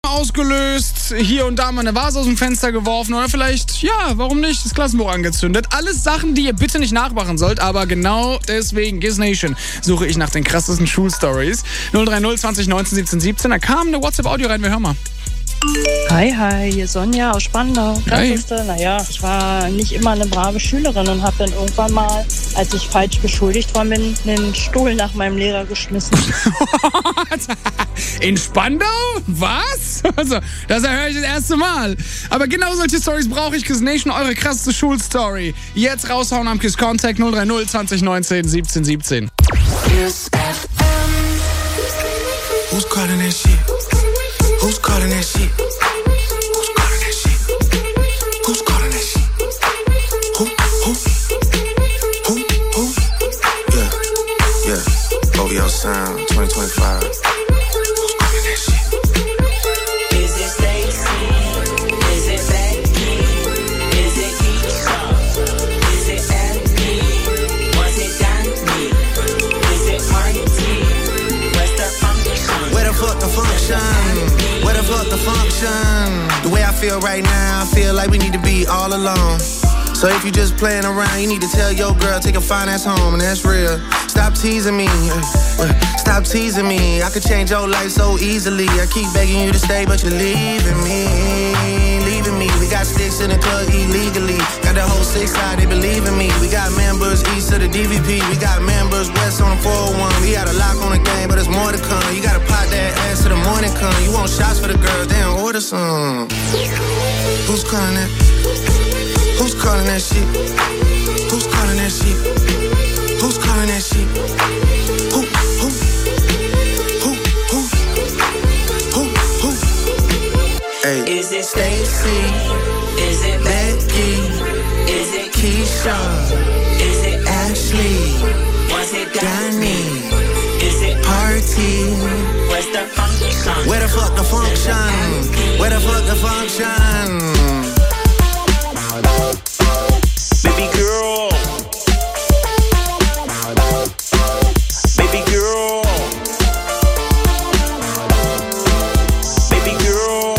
ausgelöst, hier und da mal eine Vase aus dem Fenster geworfen oder vielleicht, ja, warum nicht, das Klassenbuch angezündet. Alles Sachen, die ihr bitte nicht nachmachen sollt, aber genau deswegen, Giz Nation, suche ich nach den krassesten Schulstories. 030 20 19 17 17, da kam eine WhatsApp-Audio rein, wir hören mal. Hi, hier Sonja aus Spandau. Krasseste, naja, ich war nicht immer eine brave Schülerin und habe dann irgendwann mal, als ich falsch beschuldigt worden bin, einen Stuhl nach meinem Lehrer geschmissen. In Spandau? Was? Also, das höre ich das erste Mal. Aber genau solche Stories brauche ich, Kiss Nation, eure krasseste Schulstory. Jetzt raushauen am Kiss Contact 030 20 19 17 17. Kiss FM. Who's calling that shit? Who's calling that shit? Who's calling that shit? Who's calling that shit? Who? Yeah. OVO Sound 2025. Who's calling that shit? Is it Stacy? Is it Becky? Is it Keisha? Is it Andy? Was it Danny? Is it Marty? Where's the function? Where the fuck the function? Where the fuck the function? The way I feel right now, I feel like we need to be all alone. So if you just playing around, you need to tell your girl, take a fine ass home, and that's real. Stop teasing me, stop teasing me. I could change your life so easily. I keep begging you to stay, but you're leaving me. We got sticks in the club illegally. Got the whole 6 side, they believe in me. We got members east of the DVP. We got members west on the 401. We got a lock on the game, but there's more to come. You gotta pop that ass till the morning come. You want shots for the girls, they don't order some. Who's calling that? Who's calling that shit? Who's calling that shit? Who's calling that shit? Who? Hey. Is it Stacy? Is it Becky? Is it Keisha? Is it Ashley? Was it Danny? Is it Party? Where's the function? Where the fuck the function? Where the fuck the function? Baby girl. Baby girl. Baby girl.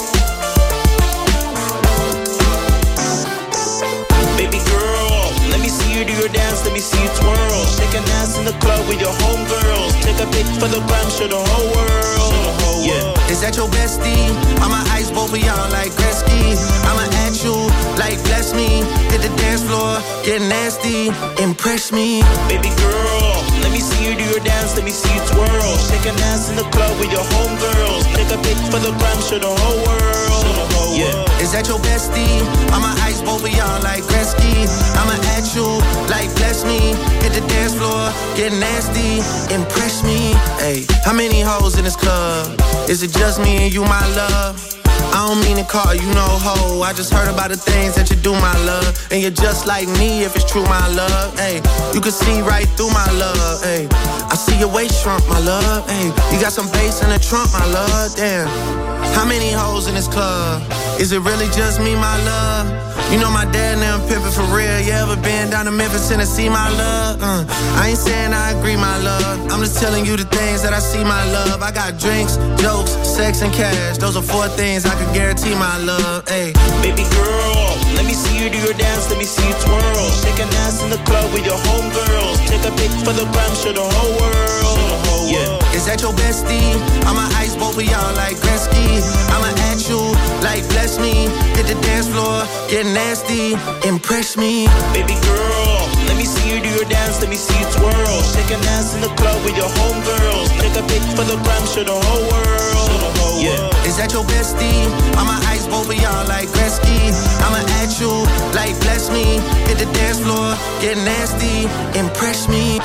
Baby girl. Let me see you do your dance, let me see you twirl. Shake an ass in the club with your homegirls. Take a pic for the gram, show the whole world. Yeah. Is that your bestie? I'ma ice both of y'all like Gretzky. I'ma at you like bless me. Hit the dance floor, get nasty, impress me. Baby girl, let me see you do your dance, let me see you twirl. Shake an ass in the club with your homegirls. Take a pic for the gram, show the whole world. Yeah. Is that your bestie? I'ma ice both of y'all like Gretzky. I'ma at you like bless me. Hit the dance floor, get nasty, impress me. Hey, how many hoes in this club? Is it just me and you, my love? I don't mean to call you no hoe. I just heard about the things that you do, my love. And you're just like me if it's true, my love. Hey, you can see right through my love. Hey, I see your waist shrunk, my love. Hey, you got some bass in the trunk, my love. Damn. How many hoes in this club? Is it really just me, my love? You know my dad and them pimpin' for real. You ever been down to Memphis, Tennessee, my love? I ain't saying I agree, my love. I'm just telling you the things that I see, my love. I got drinks, jokes, sex, and cash. Those are 4 things I can guarantee, my love. Hey, baby girl, let me see you do your dance, let me see you twirl. Shake an ass in the club with your homegirls. Take a pic for the gram, show the whole world. Yeah. Is that your bestie? I'ma ice both of y'all like Gretzky. I'ma at you like bless me. Hit the dance floor, get nasty, impress me. Baby girl, let me see you do your dance, let me see you twirl. Shake an ass in the club with your homegirls. Take a pic for the gram, show the whole world. Yeah. Is that your bestie? I'ma ice both of y'all like Gretzky. I'ma at you like bless me. Hit the dance floor, get nasty, impress me.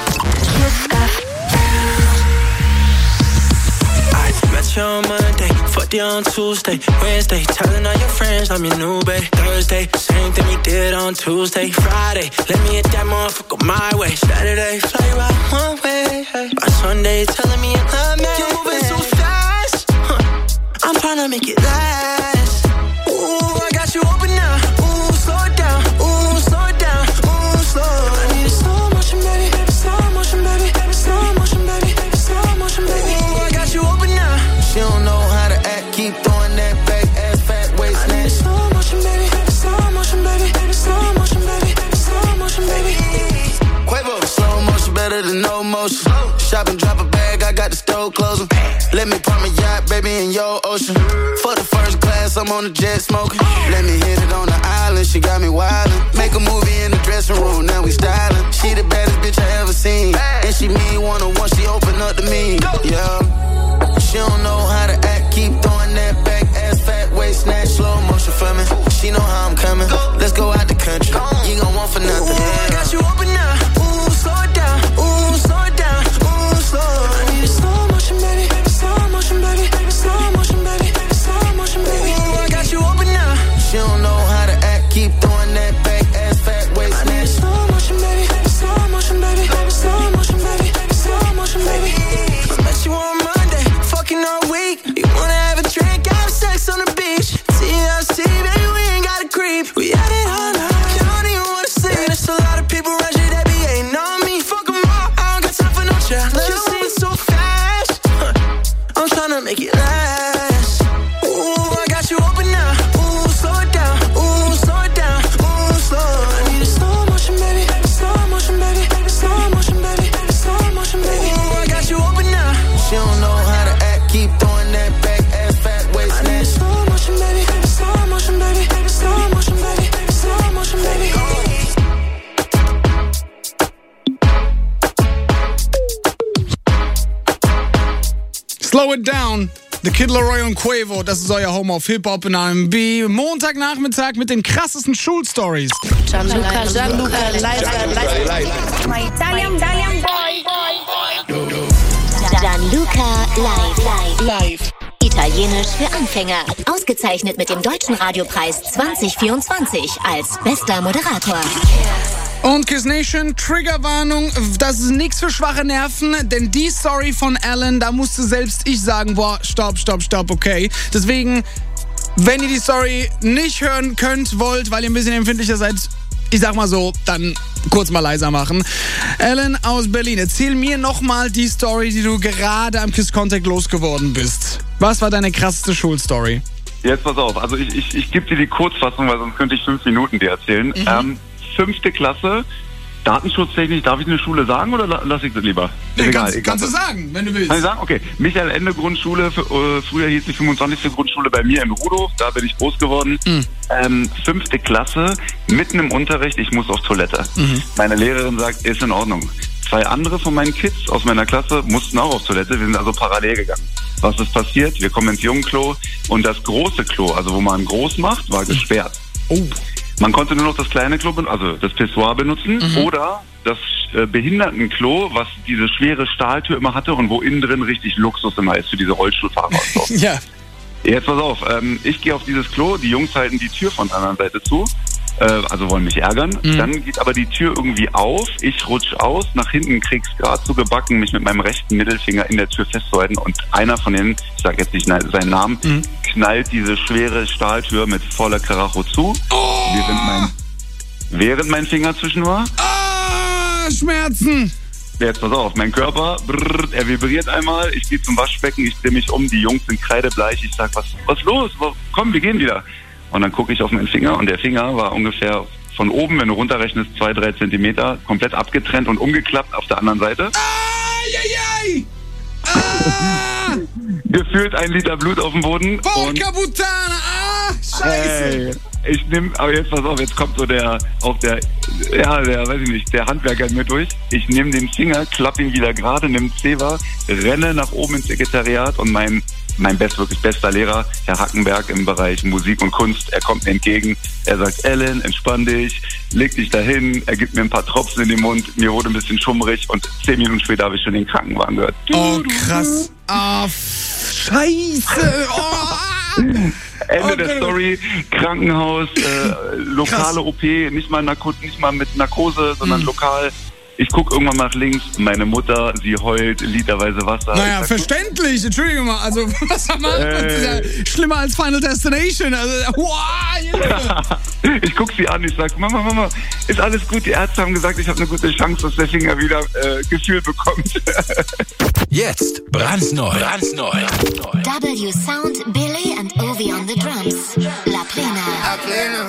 Met you on Monday, fucked you on Tuesday, Wednesday, telling all your friends I'm your new babe. Thursday, same thing we did on Tuesday, Friday, let me hit that motherfucker my way. Saturday, fly you out one way. By Sunday, telling me you love me. You're moving so fast, I'm trying to make it last. Ooh, I got you open now. Ooh, slow it down. Ooh, slow it down. Ooh, slow. I need a slow motion, baby. Slow motion, baby. Slow motion, baby. Slow motion, baby. Ooh, I got you open now. She don't know how to act, keep throwing your ocean. For the first class, I'm on the jet smoking. Let me hit it on the island, she got me wildin'. Make a movie in the dressing room, now we stylin'. She the baddest bitch I ever seen. And she mean one-on-one, she open up to me. Yeah. She don't know how to act, keep throwing that back. Ass fat, waist snatch, slow motion for me. She know how I'm coming. Let's go out the country. You ain't gon' want for nothing. Ooh, I got you open now. Ooh, slow it down. Ooh, slow it down. Ooh, slow. I need a slow motion, baby. Slow motion, baby. Slow motion, baby. Slow motion, baby. Ooh, I got you open now. She don't know how to act, keep throwing that back. Ass fat, waist I need a snatch. slow motion, baby. Slow motion, baby. Slow motion, baby. Slow motion, baby. I met you on Monday, fucking all week. You wanna have a drink, have sex on the beach. TLC, baby, we ain't got a creep. We had it all night, you don't even wanna see. There's a lot of people around you that be hating on me. Fuck 'em all, I don't got time for no challenge. You see it so fast, I'm tryna make it last. Ooh, I got you open now. Ooh, slow it down. Ooh, slow it down. Ooh, slow. I need a slow motion, baby. Slow motion, baby. Slow motion, baby. Slow motion, baby. Ooh, I got you open now. She don't know how to act, keep throwing that back. Ass fat, waist I need a snatch. slow motion, baby. Slow motion, baby. Slow motion, baby. Slow motion, baby. Slow it down. The Kid Laroi und Quavo, das ist euer Home of Hip-Hop und R&B. Montagnachmittag mit den krassesten Schulstories. Gianluca, Gianluca live. Italienisch für Anfänger. Ausgezeichnet mit dem Deutschen Radiopreis 2024 als bester Moderator. Und Kiss Nation, Triggerwarnung, das ist nichts für schwache Nerven, denn die Story von Alan, da musste selbst ich sagen, boah, stopp, okay. Deswegen, wenn ihr die Story nicht hören könnt, wollt, weil ihr ein bisschen empfindlicher seid, ich sag mal so, dann kurz mal leiser machen. Alan aus Berlin, erzähl mir nochmal die Story, die du gerade am Kiss Contact losgeworden bist. Was war deine krasseste Schulstory? Jetzt pass auf, also ich gebe dir die Kurzfassung, weil sonst könnte ich 5 Minuten dir erzählen. 5. Klasse, datenschutztechnisch, darf ich eine Schule sagen oder lasse ich das lieber? Nee, kannst du sagen, wenn du willst. Kann ich sagen? Okay. Michael Ende Grundschule, früher hieß die 25. Grundschule bei mir in Rudolf, da bin ich groß geworden. 5. Klasse, mitten im Unterricht, ich muss auf Toilette. Meine Lehrerin sagt, ist in Ordnung. 2 andere von meinen Kids aus meiner Klasse mussten auch auf Toilette, wir sind also parallel gegangen. Was ist passiert? Wir kommen ins Jungenklo und das große Klo, also wo man groß macht, war gesperrt. Oh. Man konnte nur noch das kleine Klo, also das Pissoir benutzen oder das Behindertenklo, was diese schwere Stahltür immer hatte und wo innen drin richtig Luxus immer ist für diese Rollstuhlfahrer. Ja. Jetzt pass auf, ich gehe auf dieses Klo, die Jungs halten die Tür von der anderen Seite zu, also wollen mich ärgern. Dann geht aber die Tür irgendwie auf, ich rutsch aus, nach hinten krieg's gerade so gebacken, mich mit meinem rechten Mittelfinger in der Tür festzuhalten und einer von denen, ich sag jetzt nicht seinen Namen, knallt diese schwere Stahltür mit voller Karacho zu, während mein Finger zwischen war. Schmerzen! Jetzt pass auf, mein Körper, er vibriert einmal, ich gehe zum Waschbecken, ich drehe mich um, die Jungs sind kreidebleich, ich sag, was los? Komm, wir gehen wieder. Und dann gucke ich auf meinen Finger und der Finger war ungefähr von oben, wenn du runterrechnest, 2-3 Zentimeter, komplett abgetrennt und umgeklappt auf der anderen Seite. Gefühlt 1 Liter Blut auf dem Boden. Porca Puttana! Scheiße! Ich nehme, aber jetzt pass auf, jetzt kommt so der weiß ich nicht, der Handwerker in mir durch. Ich nehme den Finger, klapp ihn wieder gerade, nehme Zewa, renne nach oben ins Sekretariat und mein wirklich bester Lehrer, Herr Hackenberg im Bereich Musik und Kunst, er kommt mir entgegen, er sagt, Alan, entspann dich, leg dich dahin, er gibt mir ein paar Tropfen in den Mund, mir wurde ein bisschen schummrig und 10 Minuten später habe ich schon den Krankenwagen gehört. Oh, krass. Scheiße. Ende der Story, Krankenhaus, lokale OP, nicht mal mit Narkose, sondern lokal. Ich gucke irgendwann nach links, meine Mutter, sie heult, literweise Wasser. Naja, verständlich, Entschuldigung mal, also was haben wir? Das ist ja schlimmer als Final Destination. Also, ich gucke sie an, ich sag, Mama, ist alles gut, die Ärzte haben gesagt, ich habe eine gute Chance, dass der Finger wieder Gefühl bekommt. Jetzt brandneu. W Sound, Billy and Ovi on the drums. La Plena.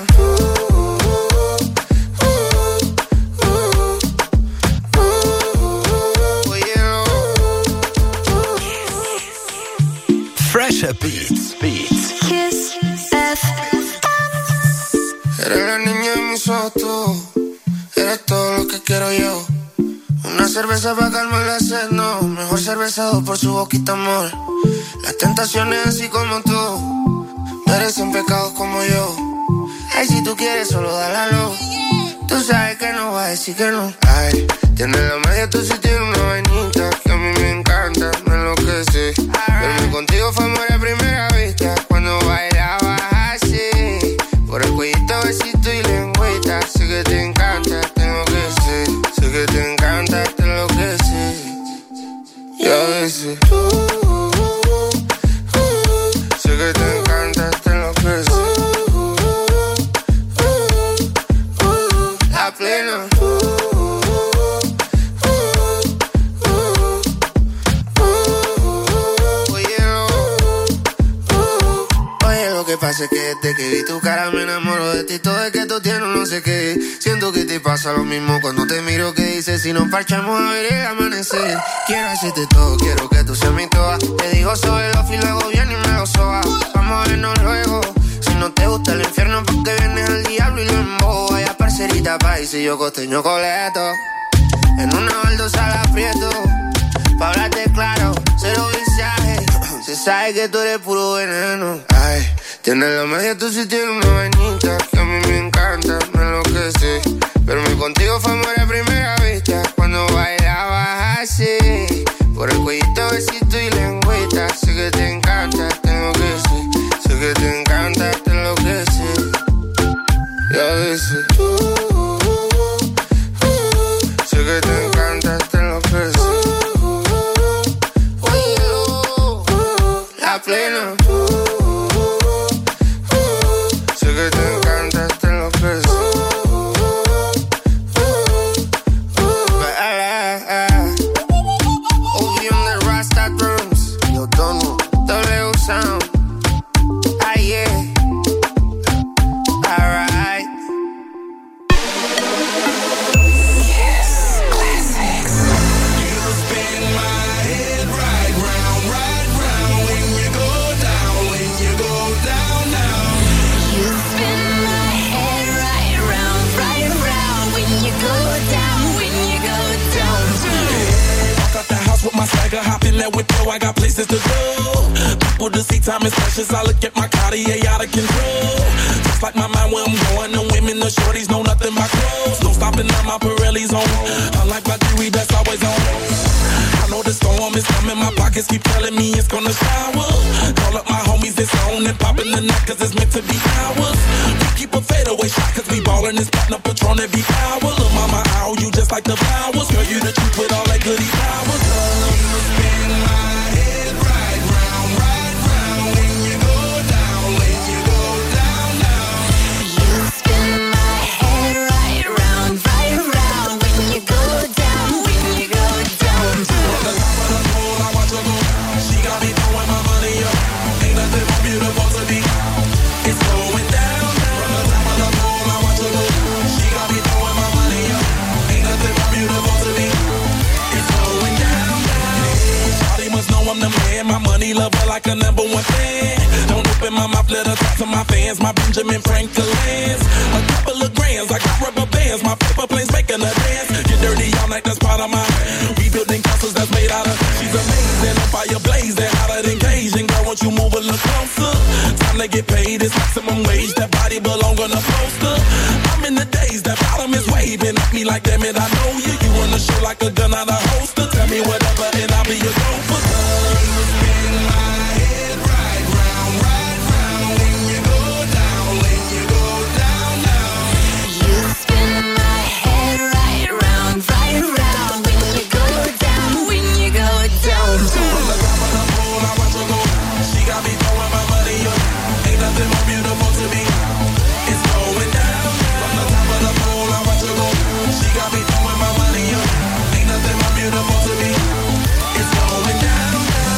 Fresher Beat. Kiss Beats. Kiss FM. Eres la niña de mis ojos, tú. Eres todo lo que quiero yo. Una cerveza para calmar la sed, no. Mejor cervezado por su boquita, amor. Las tentaciones así como tú merecen pecados como yo. Ay, si tú quieres, solo dale a luz. Tú sabes que no va a decir que no. Ay, tienes la magia, tú sí tienes una vainita que a mí me encanta, me enloquece. Verme contigo fue amor a primera vista. Cuando bailabas así, por el cuellito, besito y lengüita. Sé que te encanta, tengo que ser. Sé que te encanta, te enloquece. Y a veces sé que te encanta, te enloquece. La plena. Oye, lo que pasa es que desde que vi tu cara me enamoro de ti. Todo es que tú tienes no sé qué. Siento que te pasa lo mismo cuando te miro. Que dices, si nos parchamos a ver el amanecer. Quiero hacerte todo, quiero que tú seas mi toa. Te digo sobre los y luego viene y me lo soba. Vamos a vernos luego. Si no te gusta el infierno, porque vienes al diablo y lo embobo. Vaya parcerita país y yo costeño coleto. En una baldosa la aprieto. Pa' hablarte claro, cero visaje. Se sabe que tú eres puro veneno. Ay, tienes la magia, tú sí tienes una vainita que a mí me encanta, me enloquece. Verme contigo fue amor a primera vista. Cuando bailabas así, por el cuellito, besito y lengüita. Sé que te encanta, tengo que ser. Sé que te encanta, te enloquece. Y a veces sé que te encanta, te enloquece. La plena. Sé que te encanta, te enloquece. Obi on the Rasta drums. Yo tono, W sound. Ah yeah. Alright. Kiss Classics. You spin my head right round when you go down, when you go down now. You spin my head right round when you go down, when you go down. Walk out the house with my swagger, hop in that whip, I got places to go. People to see, time is precious. I look at my Cartier out of control. Just like my mind where I'm going, the women, the shorties know nothing but clothes. No stopping at my Pirelli's on. Unlike my jewelry, that's always on. I know the storm is coming, my pockets keep telling me it's gonna shower. Call up my homies, it's on and popping the night, cause it's meant to be ours. We keep a fadeaway shot, cause we ballin' this platinum Patron every hour. Look, mama, ow, you just like the flowers. Girl, you the truth with all that goody powers. You spin my head right round when you go down, when you go down now. You spin my head right round when you go down, when you go down. From the top of the pole, I watch her go. She got me throwing my money up. Ain't nothing more beautiful to me. It's going down. From the top of the pole, I watch her go. She got me throwing my money up. Ain't nothing more beautiful to me. It's going down. Shawty must know I'm the man. My money lover like a number one fan. Don't open my mouth, let her talk to my fans. My Benjamin Franklin's. A couple of grands, I got rubber bands. My paper planes making a dance. Get dirty all night, that's part of my rebuilding castles that's made out of. She's amazing, on fire blazing, hotter than Cajun. Girl, won't you move a little closer? Time to get paid, it's maximum wage. That body belong on a poster. I'm in the days, that bottom is waving at me like, damn it, I know you. You run the show like a gun out of holster. Tell me whatever and I'll be your gopher. You spin my head right round when you go down, when you go down now. You spin my head right round when you go down, when you go down. From the top of the pole, I watch her go. She got me throwing my money up. Ain't nothing more beautiful to me. It's going down. From the top of the pole, I watch her go. She got me throwing my money up. Ain't nothing more beautiful to me. It's going down.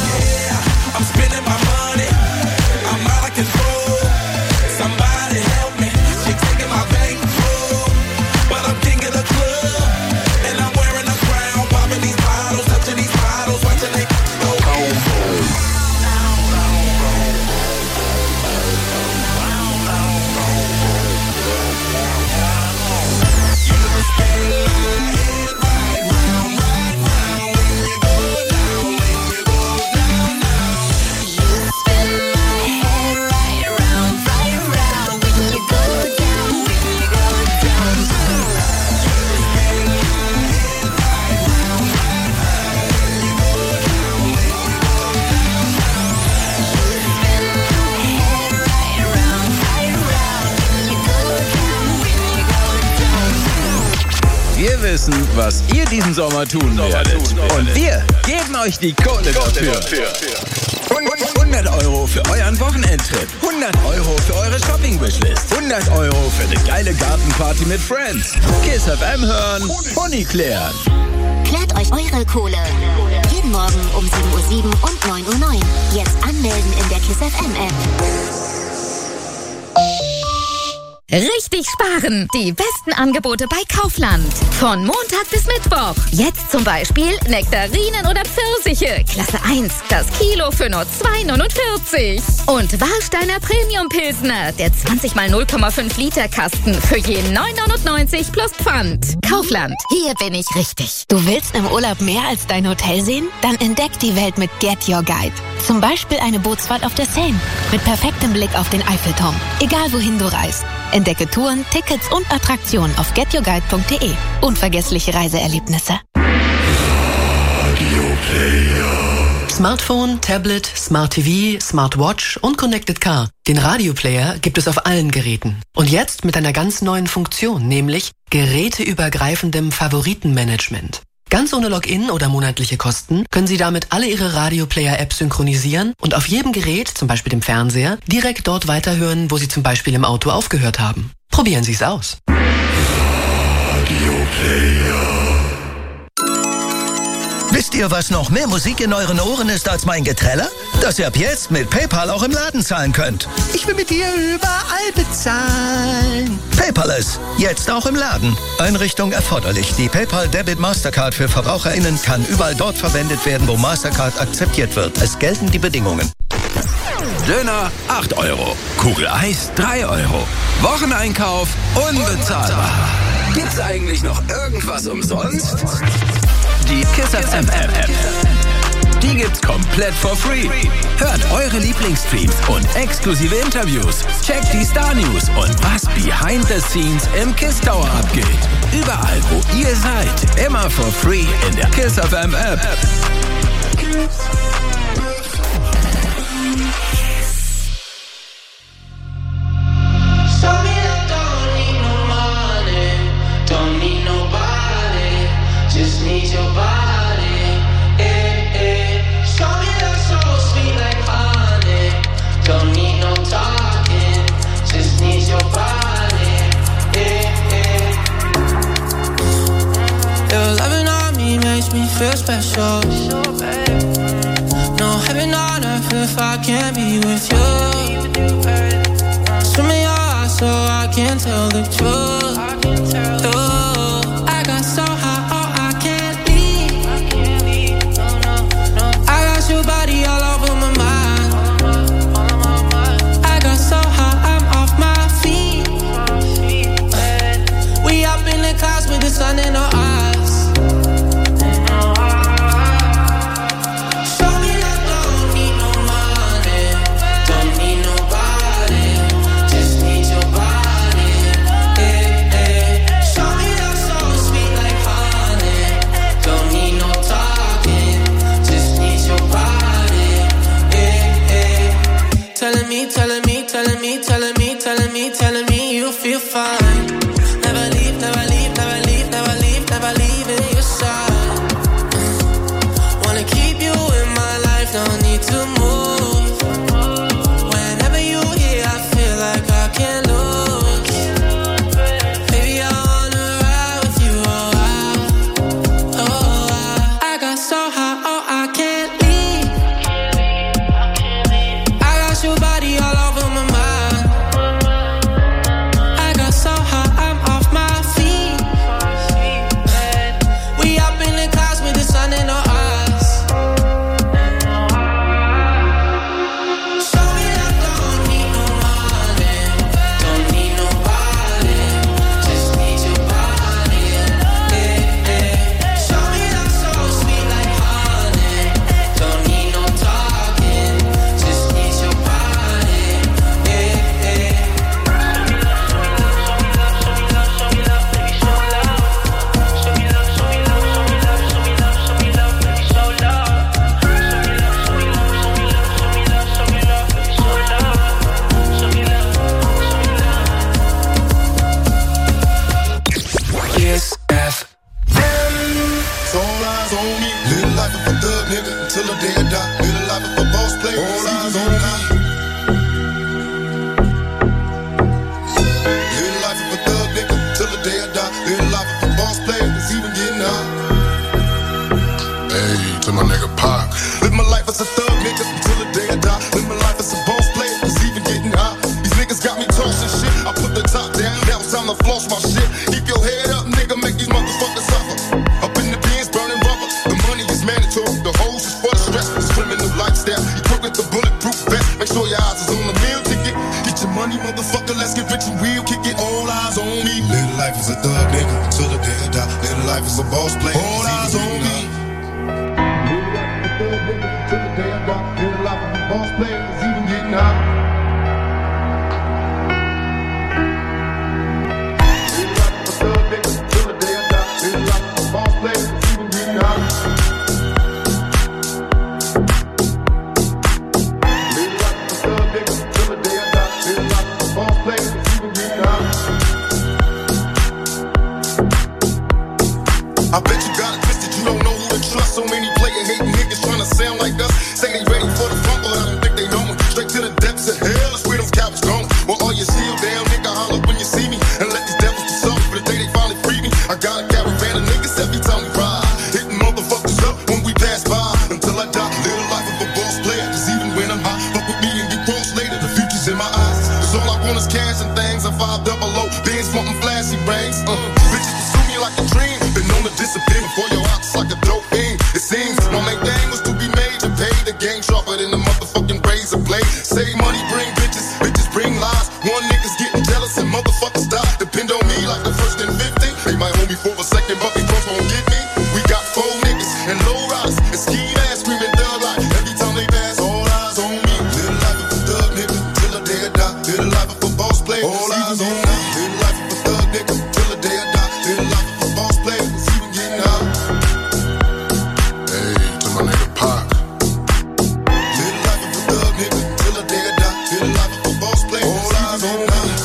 wissen, was ihr diesen Sommer tun werdet. Und wir geben euch die Kohle dafür. 100 € für euren Wochenendtrip. 100 € für eure Shopping-Wishlist. 100 € für eine geile Gartenparty mit Friends. Kiss FM hören, Pony klären. Klärt euch eure Kohle. Jeden Morgen um 7:07 Uhr und 9:09 Uhr. Jetzt anmelden in der Kiss FM App. Richtig sparen! Die besten Angebote bei Kaufland. Von Montag bis Mittwoch. Jetzt zum Beispiel Nektarinen oder Pfirsiche. Klasse 1. Das Kilo für nur 2,49 €. Und Warsteiner Premium Pilsner. Der 20 x 0,5 Liter Kasten. Für je 9,99 € plus Pfand. Kaufland. Hier bin ich richtig. Du willst im Urlaub mehr als dein Hotel sehen? Dann entdeck die Welt mit Get Your Guide. Zum Beispiel eine Bootsfahrt auf der Seine. Mit perfektem Blick auf den Eiffelturm. Egal wohin du reist. Entdecke Touren, Tickets und Attraktionen auf getyourguide.de. Unvergessliche Reiseerlebnisse. Smartphone, Tablet, Smart TV, Smartwatch und Connected Car. Den Radioplayer gibt es auf allen Geräten. Und jetzt mit einer ganz neuen Funktion, nämlich geräteübergreifendem Favoritenmanagement. Ganz ohne Login oder monatliche Kosten können Sie damit alle Ihre Radioplayer-Apps synchronisieren und auf jedem Gerät, zum Beispiel dem Fernseher, direkt dort weiterhören, wo Sie zum Beispiel im Auto aufgehört haben. Probieren Sie es aus. Wisst ihr, was noch mehr Musik in euren Ohren ist als mein Geträller? Dass ihr ab jetzt mit PayPal auch im Laden zahlen könnt. Ich will mit dir überall bezahlen. Paperless, jetzt auch im Laden. Einrichtung erforderlich. Die PayPal Debit Mastercard für VerbraucherInnen kann überall dort verwendet werden, wo Mastercard akzeptiert wird. Es gelten die Bedingungen. Döner 8 €. Kugel Eis 3 €. Wocheneinkauf unbezahlbar. Gibt's eigentlich noch irgendwas umsonst? Die Kiss FM App. Die gibt's komplett for free. Hört eure Lieblingsstreams und exklusive Interviews. Checkt die Star News und was behind the scenes im Kiss Tower abgeht. Überall, wo ihr seid. Immer for free in der Kiss FM App. Just need your body, Show me that soul sweet like honey. Don't need no talking, just need your body, Your loving on me makes me feel special. No heaven on earth if I can't be with you. Swim me your eyes so I can tell the truth. I got so high. Your body all over my mind. I got so high, I'm off my feet. We up in the clouds with the sun in our eyes. Show me that don't need no money, don't need nobody, just need your body. Show me that soul sweet like honey. Don't need no talking, just need your body. Telling me you feel fine. Never leave in your side. Wanna keep you in my life, don't need to move. Whenever you here, I feel like I can't lose. Baby, I wanna ride with you, I got so high, I can't leave. I got your body all over my mind. I got so high, I'm off my feet. to floss my shit. Keep your head up, nigga, make these motherfuckers suffer. Up in the bins, burning rubber. The money is mandatory, the hose is for the stress. It's criminal lifestyle, equipped with the bulletproof vest. Make sure your eyes is on the meal ticket. Get your money, motherfucker, let's get rich and real. Kick it, all eyes on me. Little life is a thug, nigga, till the day I die. Little life is a boss player. All eyes on me. Till the day I die, little life of a boss player is even getting high. Little life of a thug nigga, till the day I die, little life of a boss player is even getting high. Little life of a thug nigga, till the day I die, little life of a boss player is even getting high. I bet you got it twisted, you don't know who to trust. So many player hating niggas trying to sound like us. Say they ready for the front, but I don't think they know it. Straight to the depths of hell, that's where those cowards going. Well, all your shield down, nigga, holler when you see me. And let these devils be sorry for the day they finally free me. I got a caravan of niggas every time we ride. Hitting motherfuckers up when we pass by. Until I die, live the life of a boss player. Cause even when I'm high, fuck with me and get crossed later. The future's in my eyes. Cause all I want is cash and things. I'm 500. Bands wanting flashy rings. Bitches pursue me like a dream. Been known to disappear before your ox like a dope fiend. It seems my main thing was to be made to pay the game sharper than the motherfucking razor blade. Save money, bring bitches, bitches bring lies. One nigga's getting jealous and motherfuckers die. Depend on me like the first and 50. They might hold me for a second, but they both won't get me. We got 4 niggas and low riders and ski ass screaming thug like every time they pass. All eyes on me. Little life of a thug nigga till the day I die. Little life of a boss player. All eyes on me. Little life of a thug nigga till the day I die. Little life of a boss player. It's even getting high. Hey, to my nigga Pac. Little life of a thug nigga till the day I die. Little life of a boss player. All eyes on me.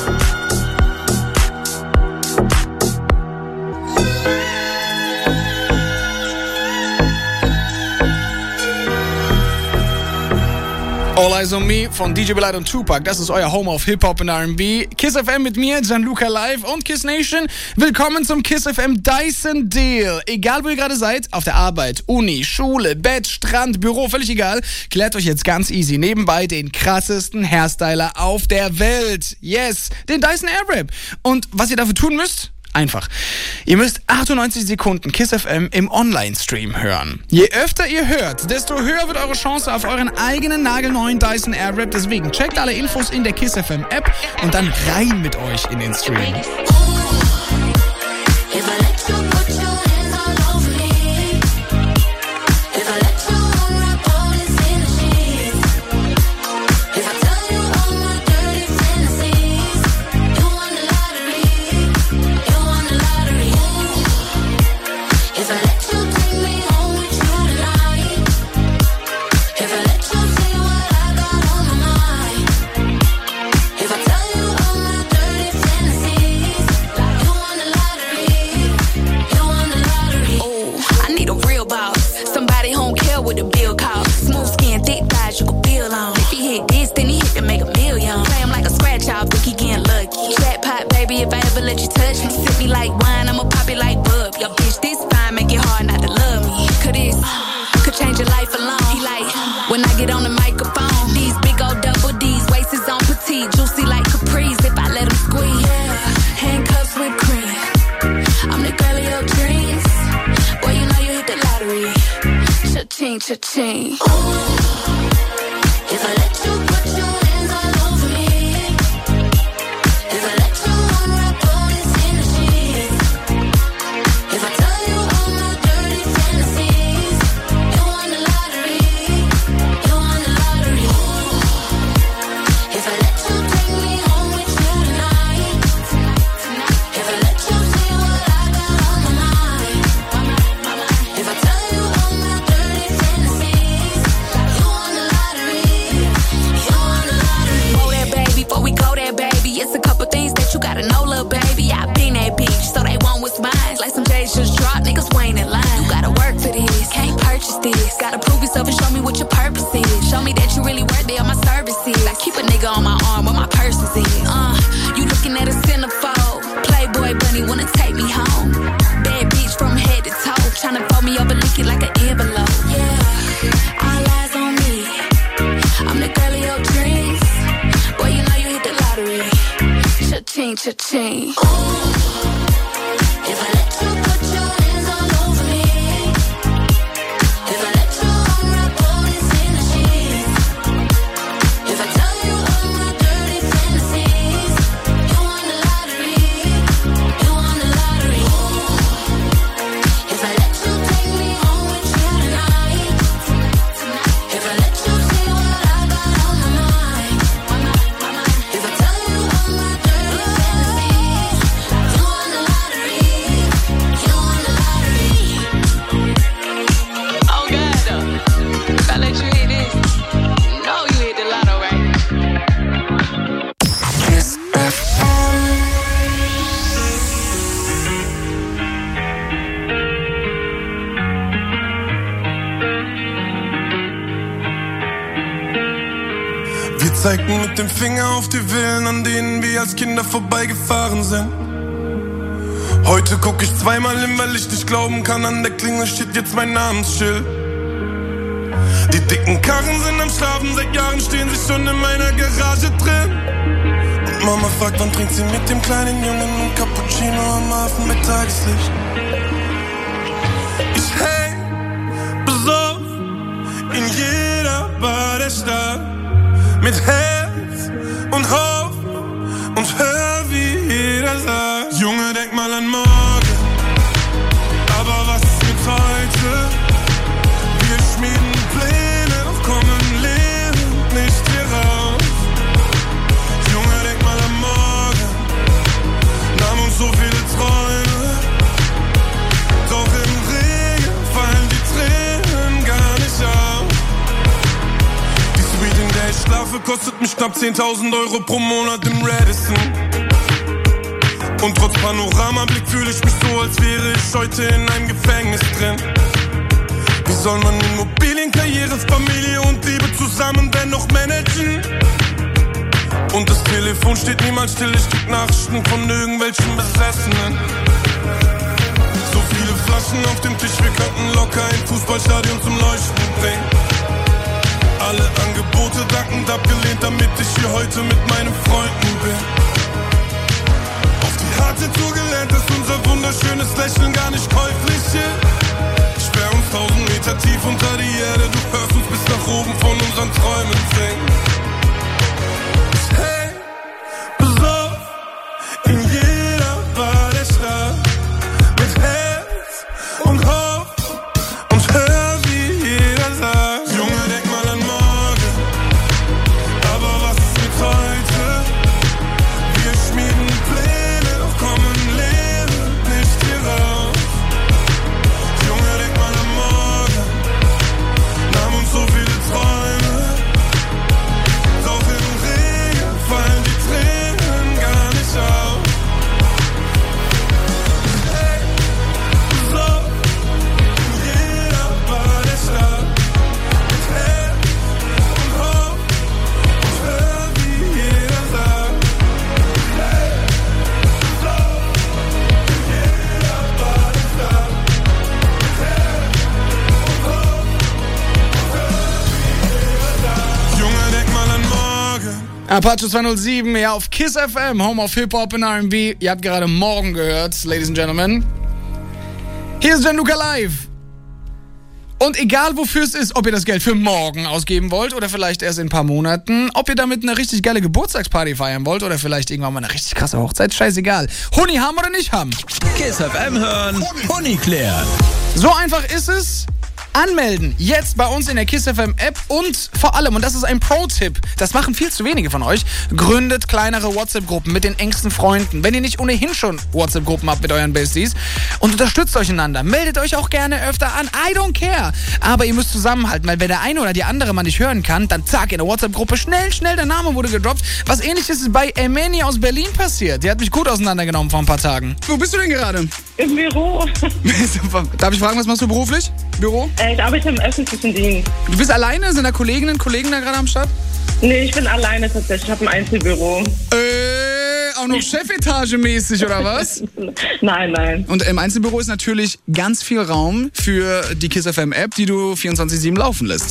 All Eyes on Me von DJ Belite und Tupac. Das ist euer Home of Hip-Hop und R&B. Kiss FM mit mir, Gianluca Live und Kiss Nation. Willkommen zum Kiss FM Dyson Deal. Egal, wo ihr gerade seid, auf der Arbeit, Uni, Schule, Bett, Strand, Büro, völlig egal. Klärt euch jetzt ganz easy nebenbei den krassesten Hairstyler auf der Welt. Yes, den Dyson Airwrap. Und was ihr dafür tun müsst? Einfach. Ihr müsst 98 Sekunden Kiss FM im Online-Stream hören. Je öfter ihr hört, desto höher wird eure Chance auf euren eigenen nagelneuen Dyson Airwrap. Deswegen checkt alle Infos in der Kiss FM App und dann rein mit euch in den Stream. With a bill call, smooth skin, thick thighs, you can feel on. If he hit this, then he hit to make a million. Play him like a scratch off, think he getting lucky. Jackpot, baby, if I ever let you touch me. Sip me like wine, I'ma pop it like bub. Yo, bitch, this fine, make it hard not to love me. Cause this could change your life alone. He like, when I get on the microphone, these big old double D's, waist is on petite, juicy like Caprice, if I let him squeeze. Handcuffs with cream, I'm the girl of your dreams. Boy, you know you hit the lottery. Cha-ching, cha-ching. Ooh, if I let you put your hands all over me, if I let you unwrap all these fantasies, if I tell you all my dirty fantasies, you won the lottery, you won the lottery. Ooh, if I let you take me home with you tonight, if I let you see what I got on my mind, if I tell you all my dirty fantasies, you won the lottery, you won the lottery. Whoa there, baby, before we go there, baby, it's a couple things that you gotta know, little baby. I been that bitch, so they want what's mine. Like some J's just dropped, niggas waiting in line. You gotta work for this, can't purchase this. Gotta prove yourself and show me what your purpose is. Show me that you really worthy of my services. I keep a nigga on my arm where my purse is in. You looking at a centerfold. Playboy bunny wanna take me home. Bad bitch from head to toe, tryna fold me over, lick it like an envelope. Yeah, all eyes on me. I'm the girl of your dreams. Boy, you know you hit the lottery. Cha-ching. cha-ching, cha-ching. Zeigten mit dem Finger auf die Villen, an denen wir als Kinder vorbeigefahren sind. Heute guck ich zweimal hin, weil ich nicht glauben kann, an der Klingel steht jetzt mein Namensschild. Die dicken Karren sind am Schlafen, seit Jahren stehen sie schon in meiner Garage drin. Und Mama fragt, wann trinkt sie mit dem kleinen Jungen ein Cappuccino am Hafen mit Tageslicht. Ich häng besoffen in jeder Bar der Stadt. Mit Herz und Hoffnung und hör, wie jeder sagt: Junge, denk mal an morgen, aber was ist mit heute? Wir schmieden Pläne, doch kommen lebend nicht hier raus. Junge, denk mal an morgen, nahm uns so viele Träume, doch im Regen fallen die Tränen gar nicht auf. In der ich schlafe, kostet mich knapp 10.000 Euro pro Monat im Radisson. Und trotz Panoramablick fühle ich mich so, als wäre ich heute in einem Gefängnis drin. Wie soll man Immobilien, Karriere, Familie und Liebe zusammen dennoch managen? Und das Telefon steht niemals still, ich krieg Nachrichten von irgendwelchen Besessenen. So viele Flaschen auf dem Tisch, wir könnten locker ein Fußballstadion zum Leuchten bringen. Alle Angebote dankend abgelehnt, damit ich hier heute mit meinen Freunden bin. Auf die harte Tour gelernt, dass unser wunderschönes Lächeln gar nicht käuflich ist. Sperr uns 1000 Meter tief unter die Erde, du hörst uns bis nach oben von unseren Träumen singen. Ich häng besoffen in jeder Bar der Stadt. Mit Herz und Hoffnung und hör, wie jeder sagt: Junge, denk mal an morgen, aber was ist mit heute? Wir schmieden Pläne, doch kommen lebend nicht hier raus. Junge, denk mal an morgen, nahm uns so viele Träume, doch im Regen fallen die Tränen gar nicht auf. Hey, so in jeder Bar der Stadt. Mit Herz und Hoffnung und hör, wie jeder sagt: Hey, so in jeder Bar der Stadt. Mit Herz und Hoffnung und hör, wie jeder sagt. Junge, denk mal an morgen. Apache 207, ja, auf KISS FM, Home of Hip-Hop und R&B. Ihr habt gerade Morgen gehört, Ladies and Gentlemen. Hier ist Gianluca live. Und egal wofür es ist, ob ihr das Geld für morgen ausgeben wollt oder vielleicht erst in ein paar Monaten, ob ihr damit eine richtig geile Geburtstagsparty feiern wollt oder vielleicht irgendwann mal eine richtig krasse Hochzeit, scheißegal. Huni haben oder nicht haben. KISS FM hören, Huni klären. So einfach ist es. Anmelden, jetzt bei uns in der KISS FM App und vor allem, und das ist ein Pro-Tipp, das machen viel zu wenige von euch, gründet kleinere WhatsApp-Gruppen mit den engsten Freunden. Wenn ihr nicht ohnehin schon WhatsApp-Gruppen habt mit euren Besties und unterstützt euch einander, meldet euch auch gerne öfter an, I don't care. Aber ihr müsst zusammenhalten, weil wenn der eine oder die andere mal nicht hören kann, dann zack, in der WhatsApp-Gruppe schnell, der Name wurde gedroppt. Was ähnliches ist bei Emeni aus Berlin passiert. Die hat mich gut auseinandergenommen vor ein paar Tagen. Wo bist du denn gerade? Im Büro. Darf ich fragen, was machst du beruflich? Büro? Ich arbeite im öffentlichen Dienst. Du bist alleine? Sind da Kolleginnen und Kollegen da gerade am Start? Nee, ich bin alleine tatsächlich. Ich habe ein Einzelbüro. Auch noch Chefetage-mäßig, oder was? Nein. Und im Einzelbüro ist natürlich ganz viel Raum für die KISS FM App, die du 24/7 laufen lässt.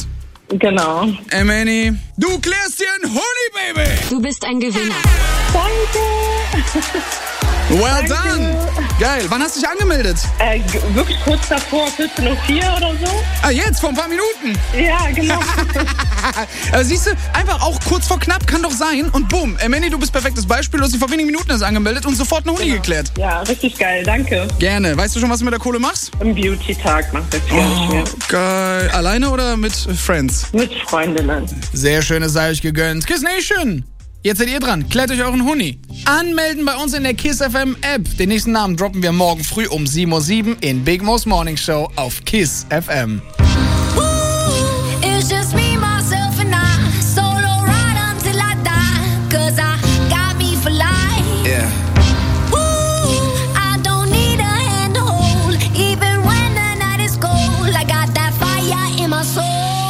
Genau. Manny, du klärst dir einen Hoodie, Baby. Du bist ein Gewinner. Danke. Well done. Geil. Wann hast du dich angemeldet? Wirklich kurz davor, 14:04 oder so. Ah, jetzt, vor ein paar Minuten. Ja, genau. Siehst du, einfach auch kurz vor knapp kann doch sein. Und boom, Manny, du bist perfektes Beispiel. Du hast dich vor wenigen Minuten erst angemeldet und sofort eine Hoodie geklärt. Ja, richtig geil, danke. Gerne. Weißt du schon, was du mit der Kohle machst? Am Beauty-Tag macht das gar nicht mehr. Geil. Alleine oder mit Friends? Mit Freundinnen. Sehr schön, es sei euch gegönnt. Kiss Nation. Jetzt seid ihr dran. Klärt euch euren Huni. Anmelden bei uns in der Kiss FM App. Den nächsten Namen droppen wir morgen früh um 7:07 Uhr in Big Mo's Morning Show auf Kiss FM. It's just me, myself and I. Solo ride until I die. 'Cause I got me for life. Yeah. I don't need a hand to hold. Even when the night is cold, I got that fire in my soul.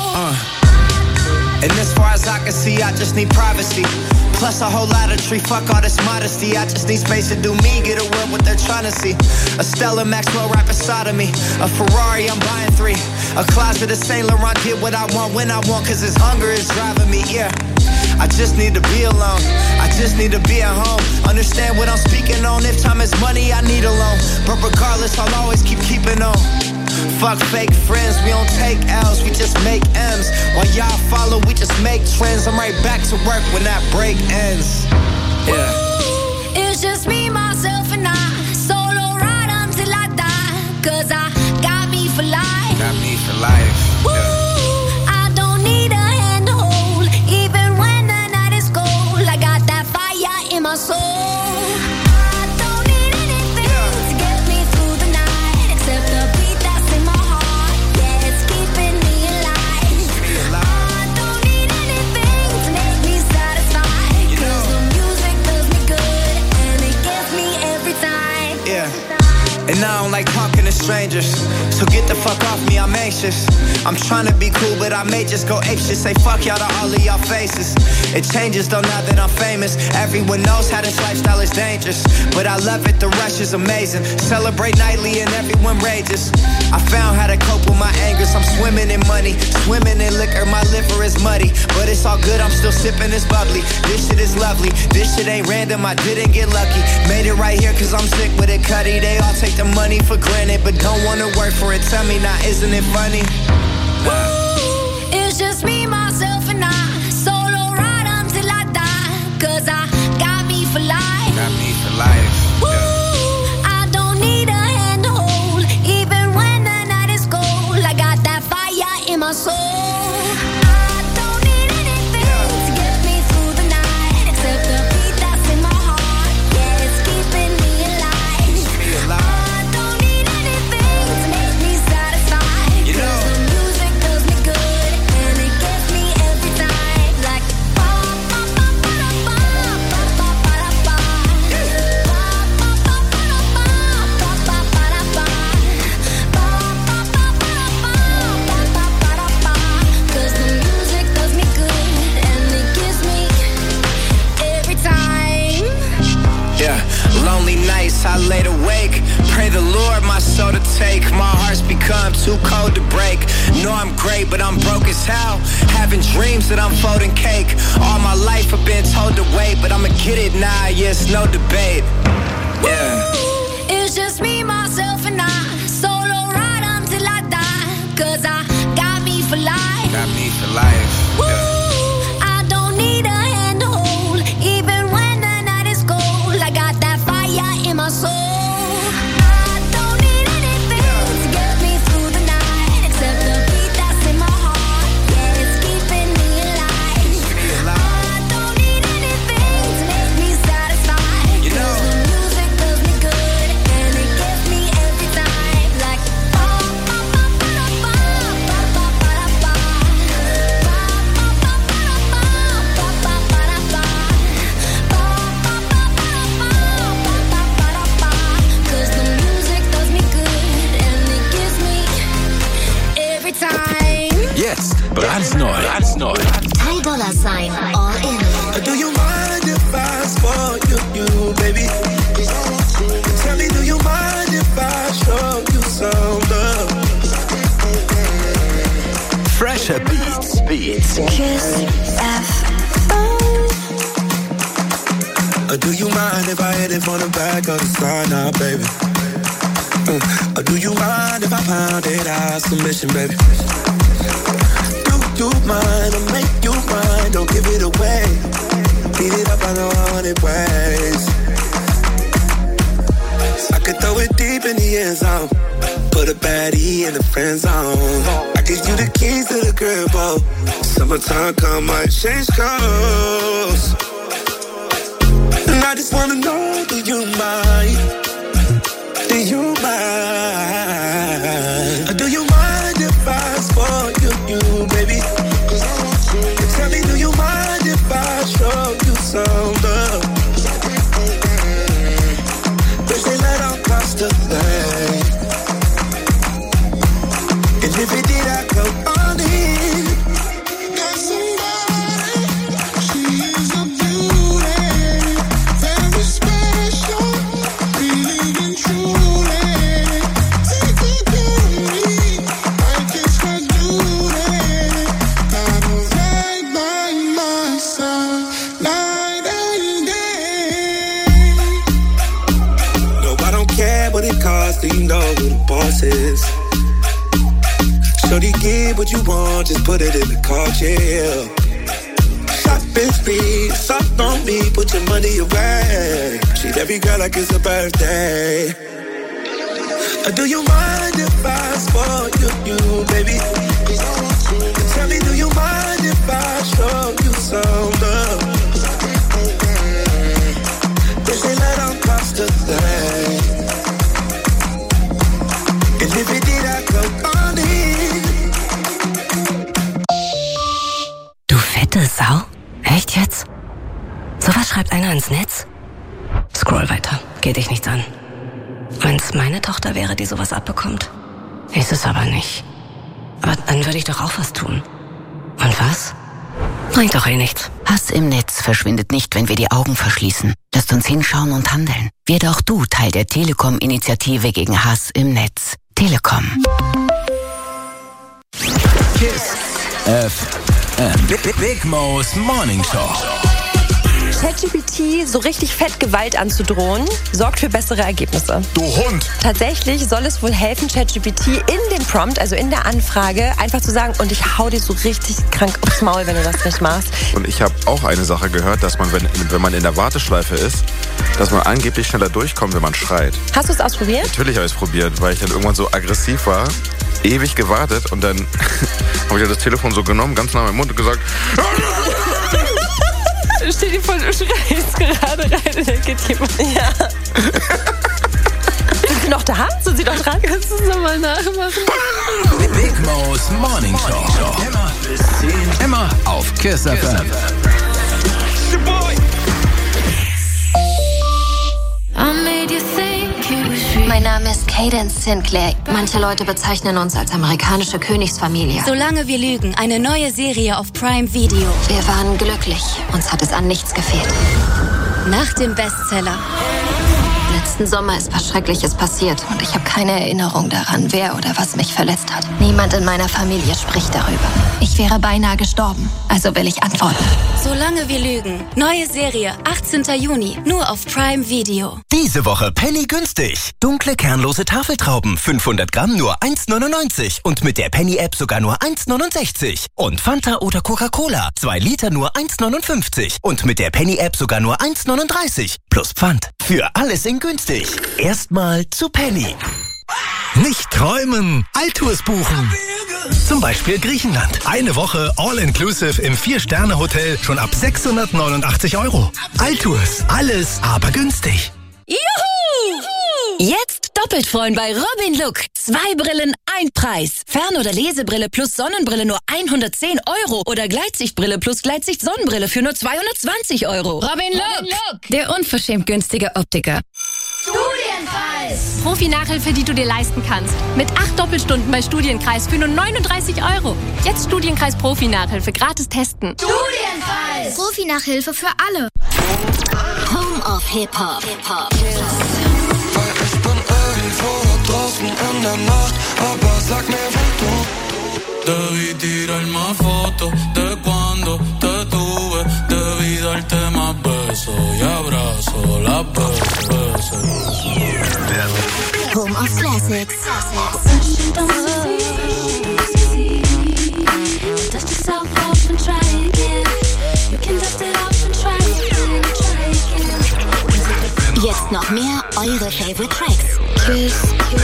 And as far as I can see, I just need privacy. Plus a whole lot of tree, fuck all this modesty. I just need space to do me, get away what they're trying to see. A Stella Maxwell right beside of me. A Ferrari, I'm buying 3. A closet of Saint Laurent, get what I want when I want, 'cause this hunger is driving me, yeah. I just need to be alone. I just need to be at home. Understand what I'm speaking on. If time is money, I need a loan. But regardless, I'll always keeping on. Fuck fake friends, we don't take L's, we just make M's. While y'all follow, we just make trends. I'm right back to work when that break ends. Yeah. It's just me, myself and I. Solo ride until I die. 'Cause I got me for life. Got me for life. I don't need a hand to hold. Even when the night is cold, I got that fire in my soul. I don't need anything to get me through the night except the beat that's in my heart. Yeah, it's keeping me alive. I don't need anything to make me satisfied. 'Cause the music does me good and it gets me every time. Yeah. And I don't like talking to strangers, so get the fuck off me, I'm anxious. I'm trying to be cool, but I may just go apeshit. Say fuck y'all to all of y'all faces. It changes though now that I'm famous. Everyone knows how this lifestyle is dangerous, but I love it, the rush is amazing. Celebrate nightly and everyone rages. I found how to cope with my angers. I'm swimming in money, swimming in liquor. My liver is muddy, but it's all good, I'm still sipping this bubbly. This shit is lovely, this shit ain't random, I didn't get lucky. Made it right here 'cause I'm sick with it, Cuddy. They all take the money for granted, but don't wanna work for it. Tell me now, isn't it funny? It's just me, myself and I. Solo ride until I die. 'Cause I got me for life. Got me for life. I don't need a hand to hold. Even when the night is cold, I got that fire in my soul. I don't need anything to get me through the night except the beat that's in my heart. Yeah, it's keeping me alive. I don't need anything to make me satisfied. 'Cause the music does me good and it gets me every time. Like lonely nights I laid awake. Pray the Lord my soul to take. My heart's become too cold to break. Know I'm great, but I'm broke as hell. Having dreams that I'm folding cake. All my life I've been told to wait, but I'ma get it now, yes, no debate. Yeah. It's just me, myself and I. Solo ride until I die. 'Cause I got me for life. Got me for life. I don't need a hand to hold. Even when the night is cold, I got that fire in my soul. I don't need anything to get me through the night except the beat that's in my heart. Yeah, it's keeping me alive. I don't need anything to make me satisfied. 'Cause the music does me good Kiss Do you mind if I hit it from the back of the side now, baby? Do you mind if I pound it out, submission, baby? Do you mind? I'll make you mine, don't give it away. Beat it up, I know 100 ways. I could throw it deep in the end zone, put a baddie in the friend zone. I give you the keys to the crib, oh. Summertime come, might change clothes. And I just wanna know, do you mind? Do you mind? Do you mind if I spoil you, baby? Tell me, do you mind if I show you some love? They say let all cost a thing. And if it did, I go on in. Got somebody, she is a beauty, very special, really and truly. Take it beauty, like it's her duty. Got her right by my side, night and day. No, I don't care what it costs, do you know who the boss is? Shorty, get what you want, just put it in the car, chill. Shopping spree, soft on me, put your money away. Treat every girl like it's a birthday. Do you mind if I spoil you, baby? Tell me, do you mind if I show you some love? They say let on cost a thing. And if it did, I go on in. Du fette Sau? Echt jetzt? Sowas schreibt einer ins Netz? Scroll weiter, geht dich nichts an. Wenn's meine Tochter wäre, die sowas abbekommt. Ist es aber nicht. Aber dann würde ich doch auch was tun. Und was? Bringt doch eh nichts. Hass im Netz verschwindet nicht, wenn wir die Augen verschließen. Lasst uns hinschauen und handeln. Werde auch du Teil der Telekom-Initiative gegen Hass im Netz. Telekom. Kiss FM. Big Mo's Morning Show. ChatGPT so richtig fett Gewalt anzudrohen, sorgt für bessere Ergebnisse. Du Hund! Tatsächlich soll es wohl helfen, ChatGPT in dem Prompt, also in der Anfrage, einfach zu sagen, und ich hau dir so richtig krank aufs Maul, wenn du das nicht machst. Und ich habe auch eine Sache gehört, dass man, wenn man in der Warteschleife ist, dass man angeblich schneller durchkommt, wenn man schreit. Hast du es ausprobiert? Natürlich habe ich es probiert, weil ich dann irgendwann so aggressiv war, ewig gewartet und dann habe ich das Telefon so genommen, ganz nah in meinen Mund und gesagt... Stell dir vor, du schreist gerade rein und dann geht jemand. Ja. Sind sie noch da? Sind sie noch dran? Kannst du es nochmal nachmachen? Big Mo's Morning Show. Immer auf Kiss FM. Mein Name ist Cadence Sinclair. Manche Leute bezeichnen uns als amerikanische Königsfamilie. Solange wir lügen, eine neue Serie auf Prime Video. Wir waren glücklich. Uns hat es an nichts gefehlt. Nach dem Bestseller. Letzten Sommer ist was Schreckliches passiert und ich habe keine Erinnerung daran, wer oder was mich verletzt hat. Niemand in meiner Familie spricht darüber. Ich wäre beinahe gestorben, also will ich antworten. Solange wir lügen. Neue Serie, 18. Juni, nur auf Prime Video. Diese Woche Penny günstig. Dunkle, kernlose Tafeltrauben, 500 Gramm nur 1,99 und mit der Penny-App sogar nur 1,69. Und Fanta oder Coca-Cola, 2 Liter nur 1,59 und mit der Penny-App sogar nur 1,39. Plus Pfand. Für alles in günstig. Erstmal zu Penny. Nicht träumen, Altours buchen. Zum Beispiel Griechenland. Eine Woche All-Inclusive im 4-Sterne-Hotel schon ab 689 €. Altours. Alles, aber günstig. Juhu! Jetzt doppelt freuen bei Robin Look. 2 Brillen, ein Preis. Fern- oder Lesebrille plus Sonnenbrille nur 110 € oder Gleitsichtbrille plus Gleitsicht-Sonnenbrille für nur 220 €. Robin Look. Der unverschämt günstige Optiker. Studienkreis. Profi-Nachhilfe, die du dir leisten kannst. Mit 8 Doppelstunden bei Studienkreis für nur 39 €. Jetzt Studienkreis Profi-Nachhilfe gratis testen. Studienkreis. Profi-Nachhilfe für alle. Home of Hip-Hop. Weil ich bin irgendwo draußen in der Nacht, aber sag mir, wo du Debí tirar más fotos de cuando te tuve. Debí darte más besos y abrazos, las veces. Home of Classics. Dust yourself off and try again. You can dust it off and try again. Jetzt noch mehr eure Favorite Tracks. Kiss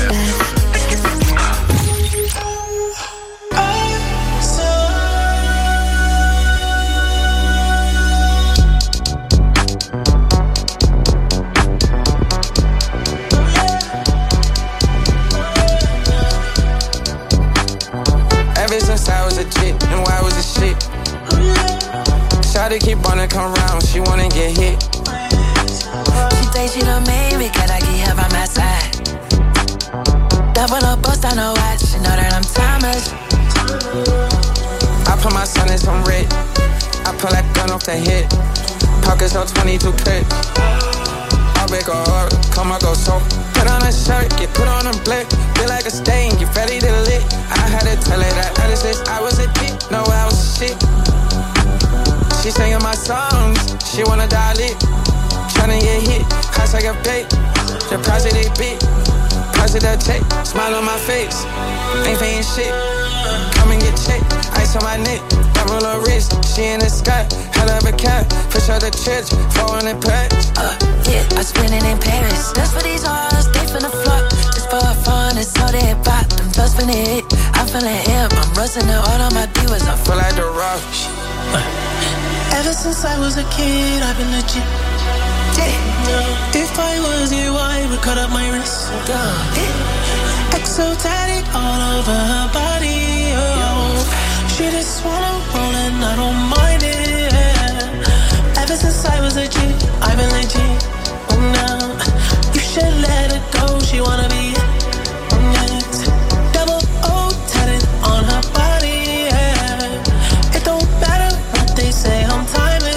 Ever since I was a chick, and why was it shit? Shawty keep wanna come round, she wanna get hit. She say she done made me, can I keep her by my side? Double up, bust on her watch, she know that I'm timeless. I put my son in some red. I pull that gun off the hip. Pockets on 22 clip. I'll break her heart, come on, go so. Put on a shirt, get put on a blick. Feel like a stain, get ready to lit. I had to tell her that other since I was a dick. No, I was shit. She singing my songs, she wanna die lit. Tryna get hit, hot like a bait. The price of they big, price of that tape. Smile on my face, ain't paying shit. Come and get checked, ice on my neck. Double her wrist, she in the sky. Hell of a cat, push out the church, 400 packs. Yeah, I spend it in Paris. That's for these hoes, they finna flock. Just for fun, it's all they pop. Them first finna hit, I'm feeling hip. I'm rusting the all on my divas, I feel like the rock. Ever since I was a kid, I've been legit. If I was you, I would cut up my wrist. Exotic all over her body. Oh. She just wanna roll and I don't mind it. Ever since I was a G, I've been legit. Oh, now you should let it go. She wanna be next. Double O tatted on her body. Yeah. It don't matter what they say. I'm timeless.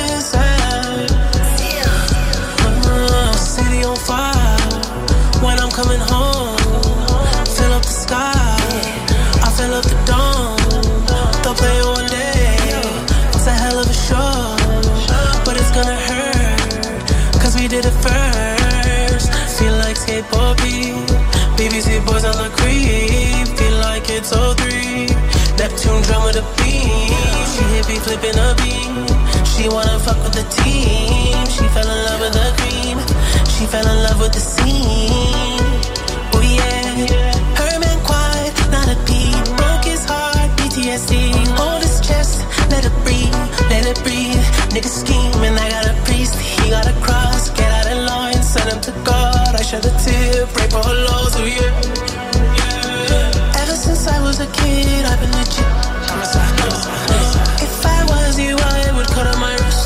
City on fire. When I'm coming home, fill up the sky. I fill up the dome. They'll play one day. It's a hell of a show, but it's gonna hurt, cause we did it first. Feel like skateboard beat. BBC boys on the creep. Feel like it's 03. Neptune drum with a beat. She hit me flipping a beat. She wanna fuck with the team. She fell in love with the cream. She fell in love with the scene. Oh yeah. Her man quiet, not a peep. Broke his heart, PTSD. Hold his chest, let it breathe, let it breathe. Nigga scheming, I got a priest. He got a cross, get out of line, send him to God. I shed a tear, break for her lows, oh yeah. Ever since I was a kid, I've been legit. If I was you, I would cut on my wrist.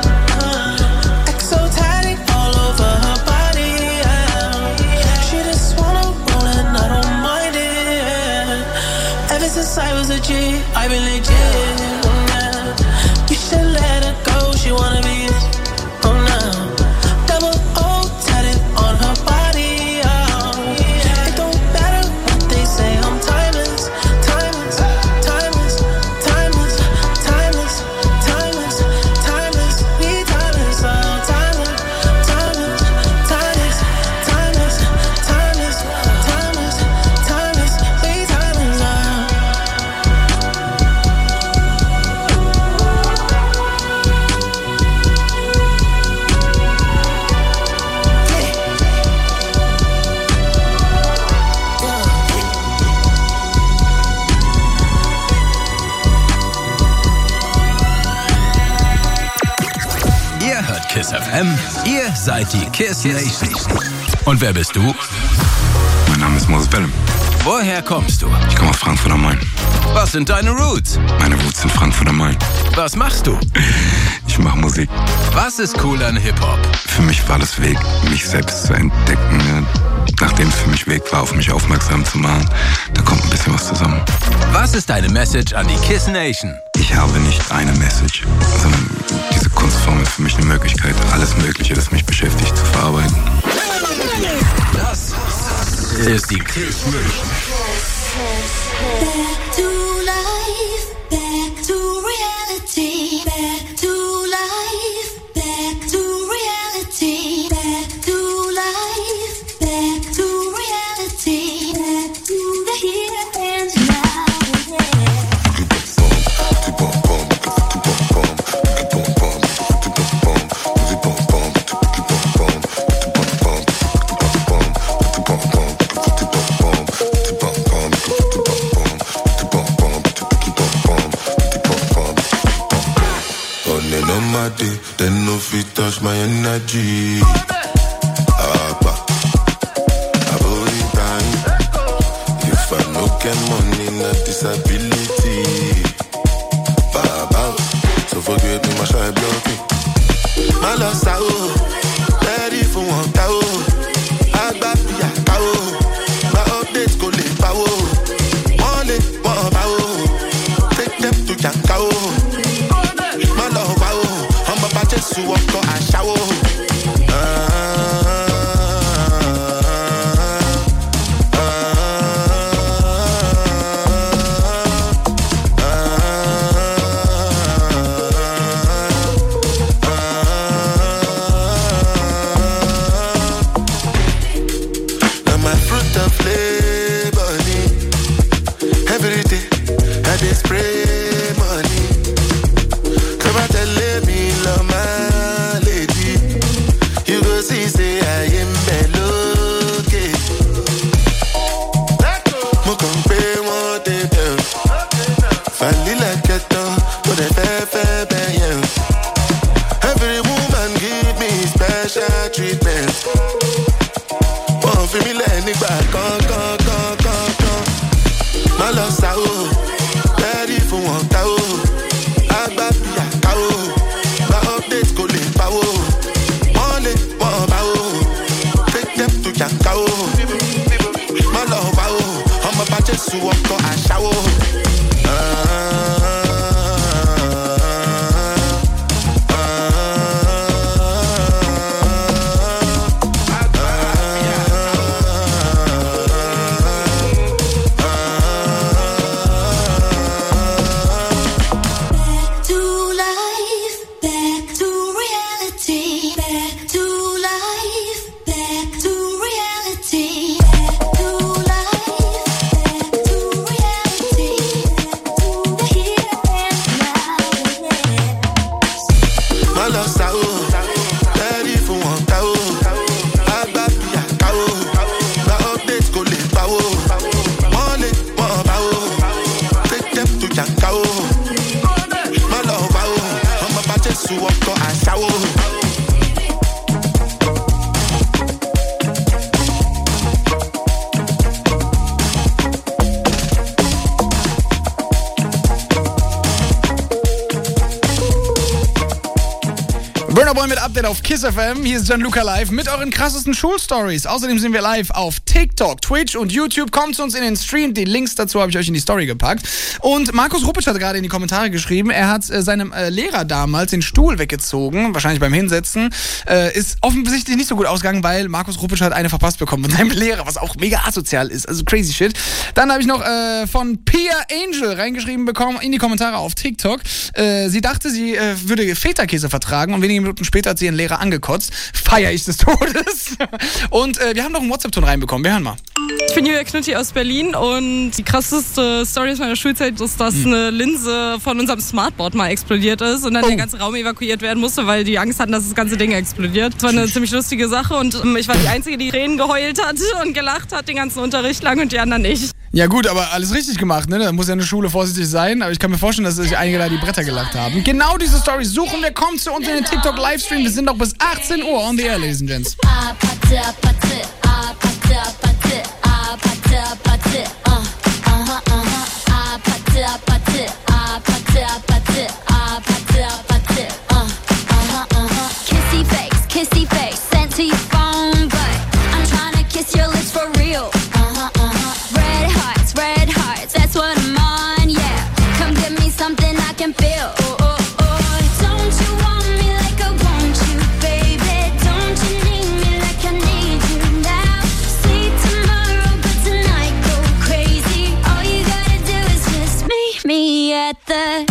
Exotic all over her body. She just wanna roll and I don't mind it. Ever since I was a G, I've been legit. You should let her go. She wanna be oh no. Double O tatted on her body. It don't matter what they say. I'm timeless, timeless, timeless, timeless, timeless, timeless, timeless. We timeless, oh timeless, timeless, timeless, timeless, timeless, timeless, timeless. We timeless, Ihr hört KISS FM, ihr seid die KISS Nation. Und wer bist du? Mein Name ist Moses Bellem. Woher kommst du? Ich komme aus Frankfurt am Main. Was sind deine Roots? Meine Roots sind Frankfurt am Main. Was machst du? Ich mache Musik. Was ist cool an Hip-Hop? Für mich war das Weg, mich selbst zu entdecken. Ne? Nachdem es für mich Weg war, auf mich aufmerksam zu machen, da kommt ein bisschen was zusammen. Was ist deine Message an die KISS Nation? Ich habe nicht eine Message, sondern diese Kunstform ist für mich eine Möglichkeit, alles Mögliche, das mich beschäftigt, zu verarbeiten. Das ist die KISS Nation. To life. much my energy. If I no get money, not disability. Baba, so forget me, my shy block. My loss out, ready for one cow. I got the cow. My updates go late power. One power. Take them to your cow. My love power. I'm about to walk on a shower. Auf KISS FM, hier ist Gianluca live mit euren krassesten Schulstories. Außerdem sind wir live auf TikTok, Twitch und YouTube. Kommt zu uns in den Stream, die Links dazu habe ich euch in die Story gepackt. Und Markus Ruppitsch hat gerade in die Kommentare geschrieben, er hat seinem Lehrer damals den Stuhl weggezogen, wahrscheinlich beim Hinsetzen. Ist offensichtlich nicht so gut ausgegangen, weil Markus Ruppitsch hat eine verpasst bekommen von seinem Lehrer, was auch mega asozial ist, also crazy shit. Dann habe ich noch von Pia Angel reingeschrieben bekommen in die Kommentare auf TikTok. Sie dachte, sie würde Feta-Käse vertragen und wenige Minuten später hat sie ihren Lehrer angekotzt. Feier ich des Todes. Und wir haben noch einen WhatsApp-Ton reinbekommen. Wir hören mal. Ich bin Julia Knutti aus Berlin und die krasseste Story aus meiner Schulzeit ist, dass eine Linse von unserem Smartboard mal explodiert ist und dann der ganze Raum evakuiert werden musste, weil die Angst hatten, dass das ganze Ding explodiert. Das war eine ziemlich lustige Sache und ich war die Einzige, die Tränen geheult hat und gelacht hat den ganzen Unterricht lang und die anderen nicht. Ja gut, aber alles richtig gemacht, ne? Da muss ja eine Schule vorsichtig sein, aber ich kann mir vorstellen, dass sich einige da die Bretter gelacht haben. Genau diese Story suchen wir, kommt zu uns in den TikTok-Livestream. Wir sind noch bis 18 Uhr on the air, ladies and gents. Kissy face, sent to your phone, but I'm trying to kiss your lips for real. Red hearts, that's what I'm on, yeah. Come give me something I can feel. Don't you want me like I want you, baby? Don't you need me like I need you now? See tomorrow, but tonight go crazy. All you gotta do is just meet me at the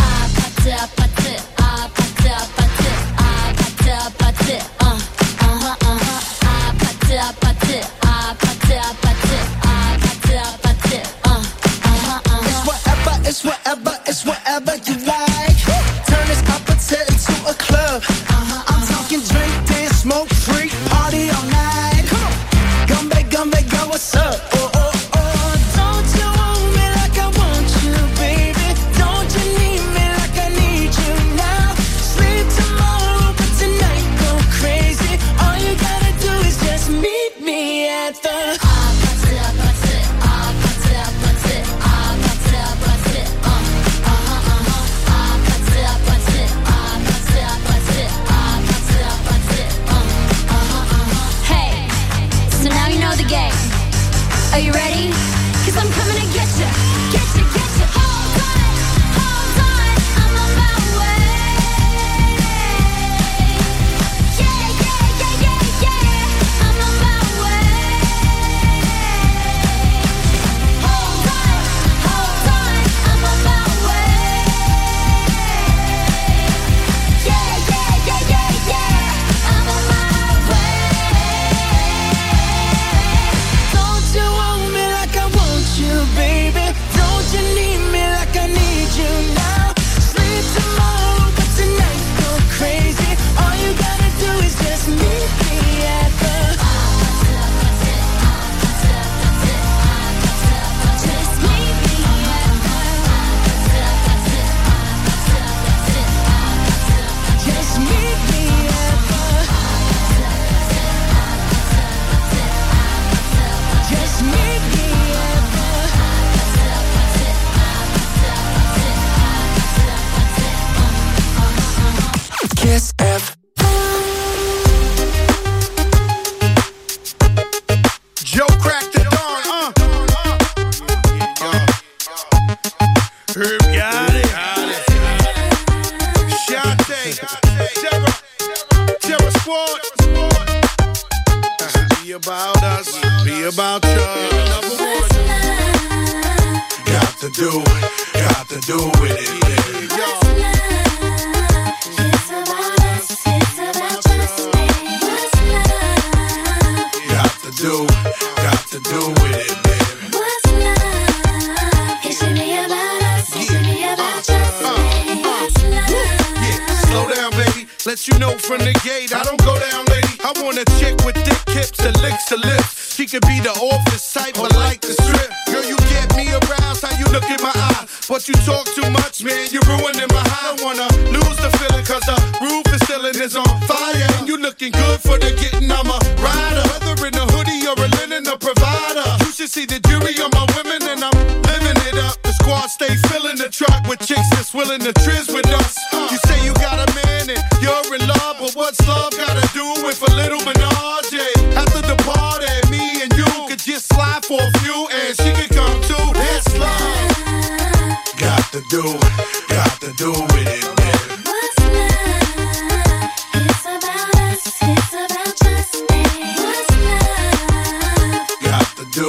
It's whatever you like. Turn this opposite into a club. I'm talking drink, dance, smoke, freak, party all night. Gumbe, girl, what's up? Don't you want me like I want you, baby? Don't you need me like I need you now? Sleep tomorrow, but tonight go crazy. at the Hey, so now you know the game. Are you ready? 'Cause I'm coming to get you. Get you, get you. Hold on, I'm on my way. Yeah, yeah, yeah, yeah, yeah. I'm on my way. Hold on, I'm on my way. Yeah, yeah, yeah, yeah, yeah. I'm on my way. Don't you want me like I want you, baby? Don't you need me like I need you now? Sleep tomorrow, but tonight go crazy. All you gotta do is just meet me at the Just meet me at the Just meet me at the Just meet me at the Kiss F. Joe cracked the dawn, Herb got it. Shantae, Terror Squad. Be about us, be about you. Got to do with it, baby. Got to do with it, baby. What's love? It should be about us. It should be about just me. What's love? Yeah, slow down, baby. Let you know from the gate, I don't go down, lady. I want a chick with thick hips and licks her lips. She could be the office type, but like the strip. Girl, you get me aroused, how you look in my eye. But you talk too much, man, you're ruining my high. I don't wanna lose the feeling, cause the roof is ceiling is on fire. And you looking good for the getting, I'm a rider. Whether in a hoodie or a linen, a provider. You should see the jury on my women, and I'm living it up. The squad stay filling the truck with chicks that's willing to trizz with us. You say you got a man and you're in love, but what's love gotta do with a little menage? After the party, me and you could just slide for a few, and she could come too. That's love. Got to do with it, man. What's love? It's about us. It's about just me. What's love? Got to do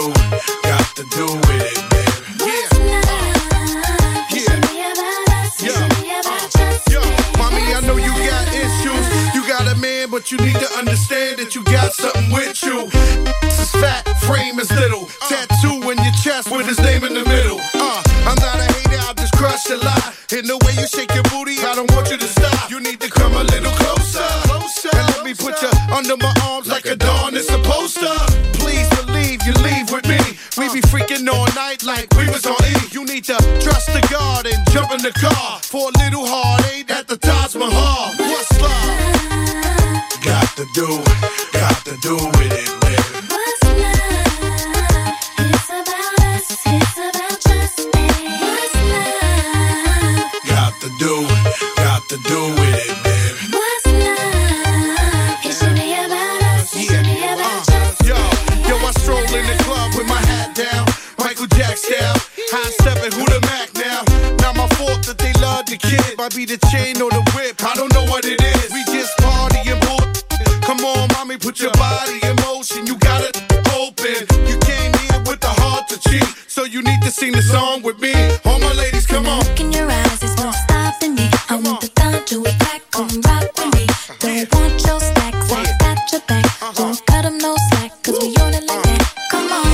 with it, man. What's love? It should be about us. It should be about just me. Mommy, I know you got issues. You got a man, but you need to understand that you got something with you. This is fat, frame is little. Tattoo in your chest with his name in the middle. I'm not a hater, I'll just crush a lie. In the way you shake your booty, I don't want you to stop. You need to come a little closer. And let me put you under my arms like a dawn is supposed to. Please believe you leave with me. We be freaking all night like we was on E. You need to trust the God and jump in the car for a little heartache at the Taj Mahal. What's love? Got to do with it, baby. What's love? It's about us. It's about just me. What's love? Got to do with it, baby. What's love? It should be about us. It should be about just me. Yo, I stroll in the club with my hat down, Michael Jack style. High stepping, who the Mac now? Not my fault that they love the kid. Might be the chain or the whip, I don't know what it is. We just party and bull. Come on, mommy, put your body in motion. You got it open. You came here with the heart to cheat, so you need to sing the song with me. All my ladies, come on. Look in your eyes, there's no stopping me. I want the time to attack, come rock with me. Don't want your stacks, I got your back. Don't cut 'em no slack, 'cause we own it like that. Come on,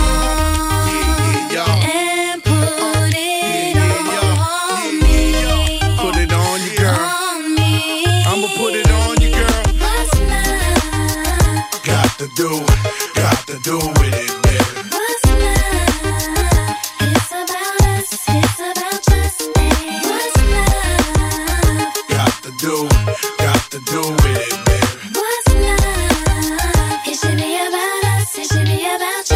and put it on me. Put it on you, girl. On me. I'ma put it on you, girl. What's love? Got to do with it, baby. What's love? It's about us. It's about just me. What's love? Got to do with it, baby. What's love? It should be about us. It should be about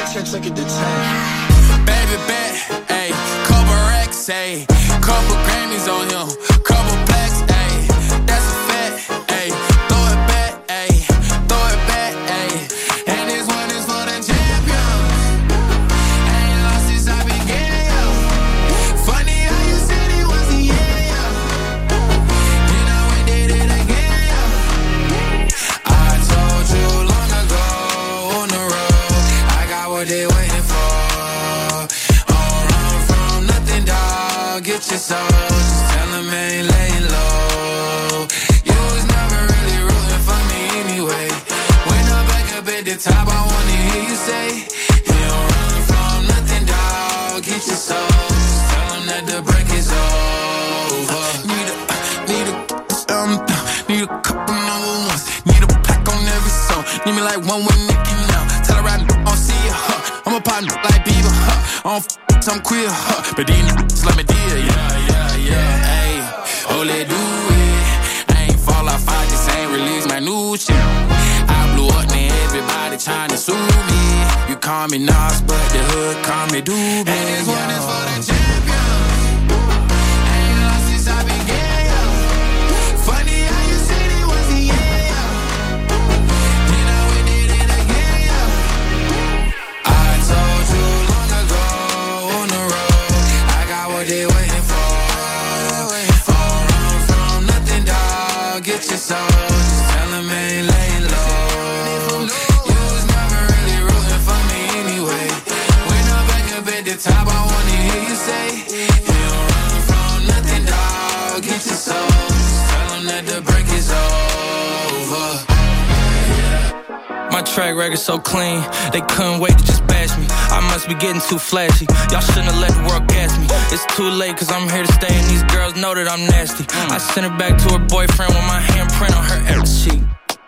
Church, look at the time. Baby bet, ayy, couple racks, ayy, couple Grammys on him, couple plaques, ayy, that's a fact, ayy, throw it back, ayy, throw it back, ayy, and this one is for the champions. Ain't lost since I began, yo. Funny how you said it was the end, yo. Then I went did it again, yo. I told you long ago on the road, I got what they waiting for. Get your soul, just tell them I ain't laying low. You was never really rooting for me anyway. When I'm back up at the top, I wanna hear you say, you don't run from nothing, dog. Get your soul, just tell them that the break is over. Need a couple number ones. Need a pack on every song. Need me like one with Nicki now. Tell her I don't see ya, huh. I'm a partner like Bieber, huh. I don't I'm queer, huh. But these niggas let me deal, yeah, ayy. Oh, let's do it. I ain't fall off, I just ain't release my new shit. I blew up, now everybody trying to sue me. You call me Nas, but the hood call me Doobie. And this one is for the champions. Ain't lost since I began, yo. Funny how you said it was the end, yo. Then I went did it again, yo. I told you long ago. They waiting for. Don't run from nothing, dog. Get your soul, just tell them I ain't laying low. You was never really rooting for me anyway. When I'm back up at the top, I wanna hear you say, you don't run from nothing, dog. Get your soul, just tell them that the break is over. My track record so clean, they couldn't wait to just bash me. I must be getting too flashy. Y'all shouldn't have let the world gas me. It's too late cause I'm here to stay and these girls know that I'm nasty. I sent her back to her boyfriend with my handprint on her every cheek.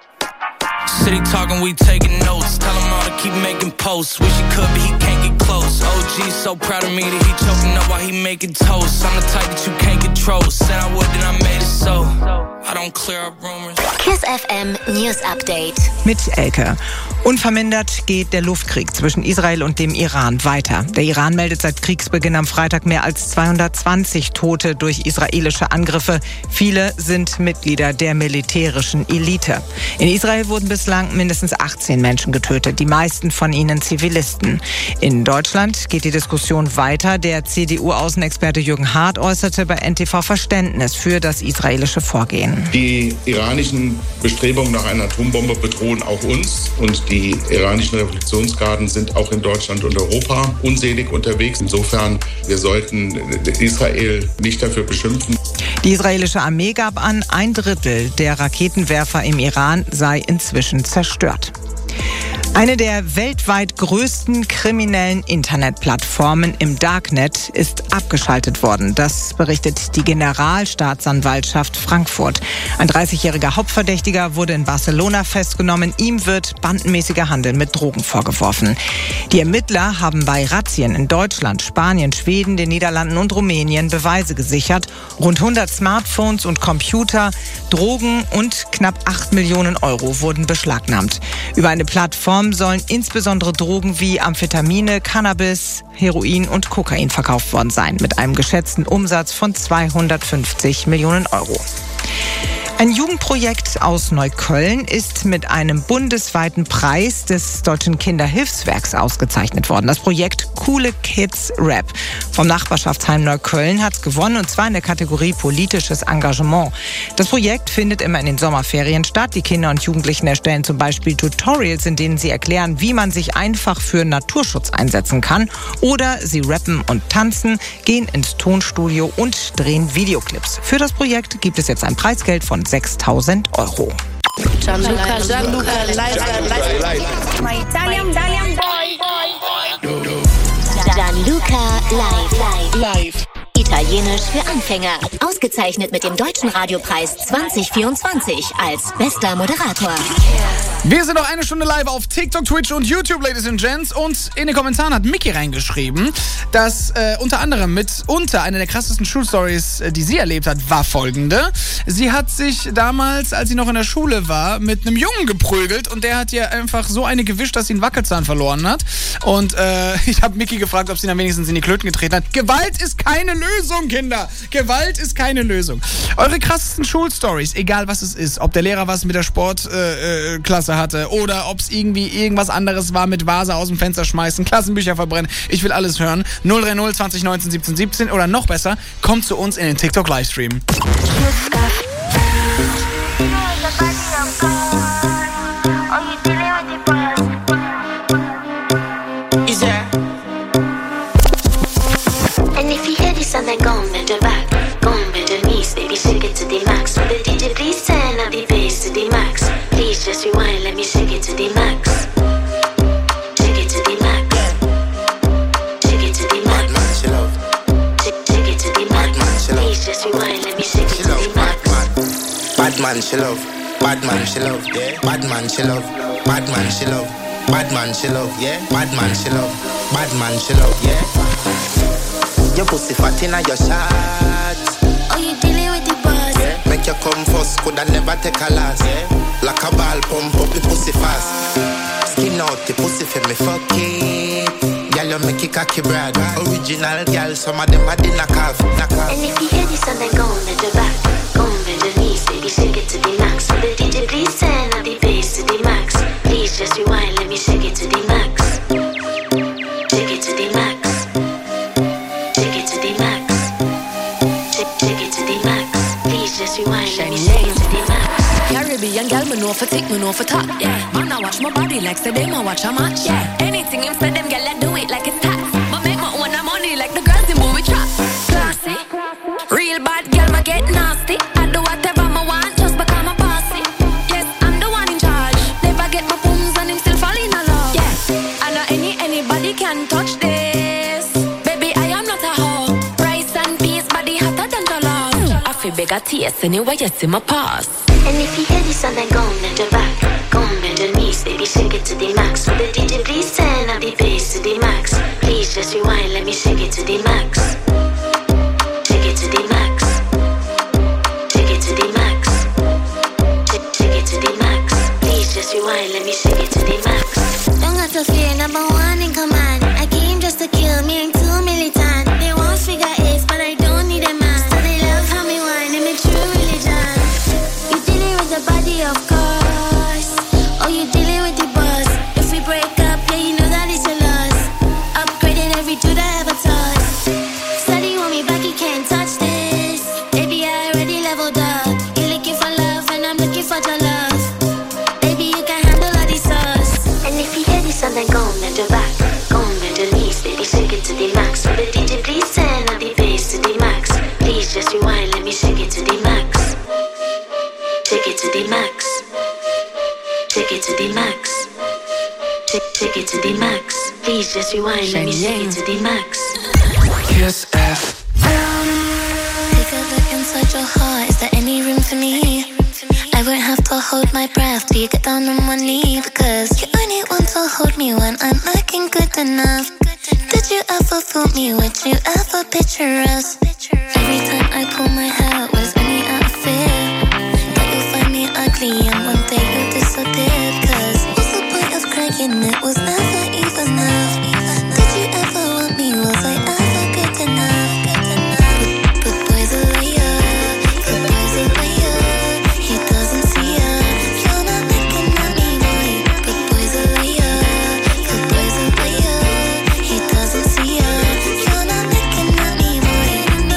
City talking, we taking notes. Tell him all to keep making posts. Wish he could, but he can't get close. OG's so proud of me that he choking up while he making toast. I'm the type that you can't control. Said I would, then I made it so. I don't clear up rumors. KISS FM News Update. Mit Elke. Unvermindert geht der Luftkrieg zwischen Israel und dem Iran weiter. Der Iran meldet seit Kriegsbeginn am Freitag mehr als 220 Tote durch israelische Angriffe. Viele sind Mitglieder der militärischen Elite. In Israel wurden bislang mindestens 18 Menschen getötet, die meisten von ihnen Zivilisten. In Deutschland geht die Diskussion weiter. Der CDU-Außenexperte Jürgen Hart äußerte bei NTV Verständnis für das israelische Vorgehen. Die iranischen Bestrebungen nach einer Atombombe bedrohen auch uns und die iranischen Revolutionsgarden sind auch in Deutschland und Europa unselig unterwegs. Insofern, wir sollten Israel nicht dafür beschimpfen. Die israelische Armee gab an, 1/3 der Raketenwerfer im Iran sei inzwischen zerstört. Eine der weltweit größten kriminellen Internetplattformen im Darknet ist abgeschaltet worden. Das berichtet die Generalstaatsanwaltschaft Frankfurt. Ein 30-jähriger Hauptverdächtiger wurde in Barcelona festgenommen. Ihm wird bandenmäßiger Handel mit Drogen vorgeworfen. Die Ermittler haben bei Razzien in Deutschland, Spanien, Schweden, den Niederlanden und Rumänien Beweise gesichert. Rund 100 Smartphones und Computer, Drogen und knapp 8 Millionen Euro wurden beschlagnahmt. Über eine Plattform sollen insbesondere Drogen wie Amphetamine, Cannabis, Heroin und Kokain verkauft worden sein, mit einem geschätzten Umsatz von 250 Millionen Euro. Ein Jugendprojekt aus Neukölln ist mit einem bundesweiten Preis des Deutschen Kinderhilfswerks ausgezeichnet worden. Das Projekt Coole Kids Rap vom Nachbarschaftsheim Neukölln hat gewonnen, und zwar in der Kategorie politisches Engagement. Das Projekt findet immer in den Sommerferien statt. Die Kinder und Jugendlichen erstellen zum Beispiel Tutorials, in denen sie erklären, wie man sich einfach für Naturschutz einsetzen kann. Oder sie rappen und tanzen, gehen ins Tonstudio und drehen Videoclips. Für das Projekt gibt es jetzt ein Preisgeld von 6.000 Euro. Gianluca live. Italian Italienisch für Anfänger. Ausgezeichnet mit dem Deutschen Radiopreis 2024 als bester Moderator. Wir sind noch eine Stunde live auf TikTok, Twitch und YouTube, Ladies and Gents. Und in den Kommentaren hat Mickey reingeschrieben, dass unter anderem eine der krassesten Schulstories, die sie erlebt hat, war folgende. Sie hat sich damals, als sie noch in der Schule war, mit einem Jungen geprügelt und der hat ihr einfach so eine gewischt, dass sie einen Wackelzahn verloren hat. Und ich habe Mickey gefragt, ob sie dann wenigstens in die Klöten getreten hat. Gewalt ist keine Lösung, Kinder. Gewalt ist keine Lösung. Eure krassesten Schulstories, egal was es ist, ob der Lehrer was mit der Sportklasse hatte oder ob es irgendwie irgendwas anderes war mit Vase aus dem Fenster schmeißen, Klassenbücher verbrennen. Ich will alles hören. 030 2019 17 17 oder noch besser, kommt zu uns in den TikTok-Livestream. And if you hear this and then go and bend your back, go and bend your knees, baby, shake it to the max. Will the DJ please turn up the bass to the max? Please just rewind, let me shake it to the max. Shake it to the max. Shake it to the max. Shake it to the max. Please just rewind, let me shake it to the max. Bad man, she love. Bad man, she love. Yeah. Bad man, she love. Bad man, she love. Bad man, she love. Yeah. Bad man, she love. Bad man, she love. Yeah. Your pussy fat inna your shots. Oh, you dealing with the boss? Yeah. Make you come first, coulda never take a last. Yeah. Like a ball, pump up the pussy fast. Skin out the pussy for me, fuck it. Girl, you make it cocky brad. Original girl, some of them are the knockoff. And if you hear this and then go and bend your back, go and bend your knees, baby, shake it to the max. Will the DJ please turn up the bass to the max? Please just rewind, let me shake it to the max. Shake it to the max. Shake it to the max. Shake it to the max. Please just rewind, let me shake it to the max. Caribbean girl, me know for tick, me know for top, yeah. Man, I watch my body like say them, I watch a match, yeah. Anything him say them, girl, I do it like it's tax. But make my own money like the girls in movie trap. Classy, real bad girl, me get nasty. I do whatever I want, just become a bossy. Yes, I'm the one in charge. Never get my booms and him still fall in love. Yeah, I know anybody can touch this. Baby, I am not a hoe. Rice and peas, body hotter than the love. I feel bigger taste anyway, you see my pass. And if you hear this and then go and bend your back, go and bend your knees, baby, shake it to the max. Will the DJ please turn up the bass to the max? Please just rewind, let me shake it to the max. Shake it to the max. Shake it to the max. Shake it to the max. Please just rewind, let me shake it to the max. Don't got to fear, number one in command. I came just to kill me, ain't too militant. They won't figure eight, but I don't need a man. So they love how me whine and make true religion. You dealing with the body, of course. Oh, you dealing with the boss. If we break up, yeah, you know that it's a loss. Upgrading every dude I ever touched. Steady want me back, you can't touch this. Baby, I already leveled up. You're looking for love, and I'm looking for your love. Baby, you can handle all these sauce. And if you hear this and then go and bend your back, go and bend your knees, baby, shake it to the max. Will the DJ please turn up the bass to the max? Please just rewind, let me shake it to the max. Shake it to the max. Shake it to the max. Shake it to the max. Please just rewind, let me shake it to the max. Kiss F. Take a look inside your heart. Is there any room for me? I won't have to hold my breath till you get down on one knee, because you only want to hold me when I'm looking good enough. Did you ever fool me? Would you ever picture us? Every time I pull my hair out, was only out of fear that you'll find me ugly and one day you'll disappear. Cause what's the point of crying? It was never even enough. Did you ever want me? Was I ever good enough? But boys are liar, good boys are liar. He doesn't see ya. You're not looking at me, boy. Good boys are liar, good boys are liar. He doesn't see ya. You're not looking at me, boy.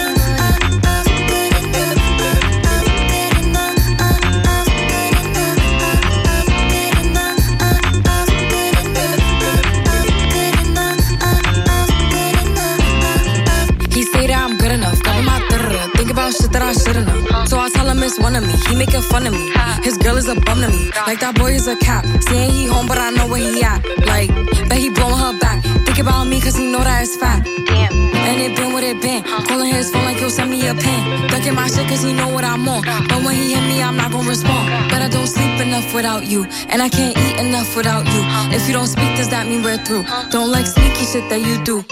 Good enough, good enough, good enough, good enough, good enough. He say that I'm good enough, got him out there. Think about shit that I shouldn't know. So I tell him it's one of me. He making fun of me. His girl is a bum to me. Like that boy is a cap. Saying he home, but I know where he at. Like, bet he blowing her back. Think about me, cause he know that it's fat. Damn. And it been what it been. Calling his phone like not gon' respond. But I don't sleep enough without you, and I can't eat enough without you. If you don't speak, does that mean we're through? Don't like sneaky shit that you do.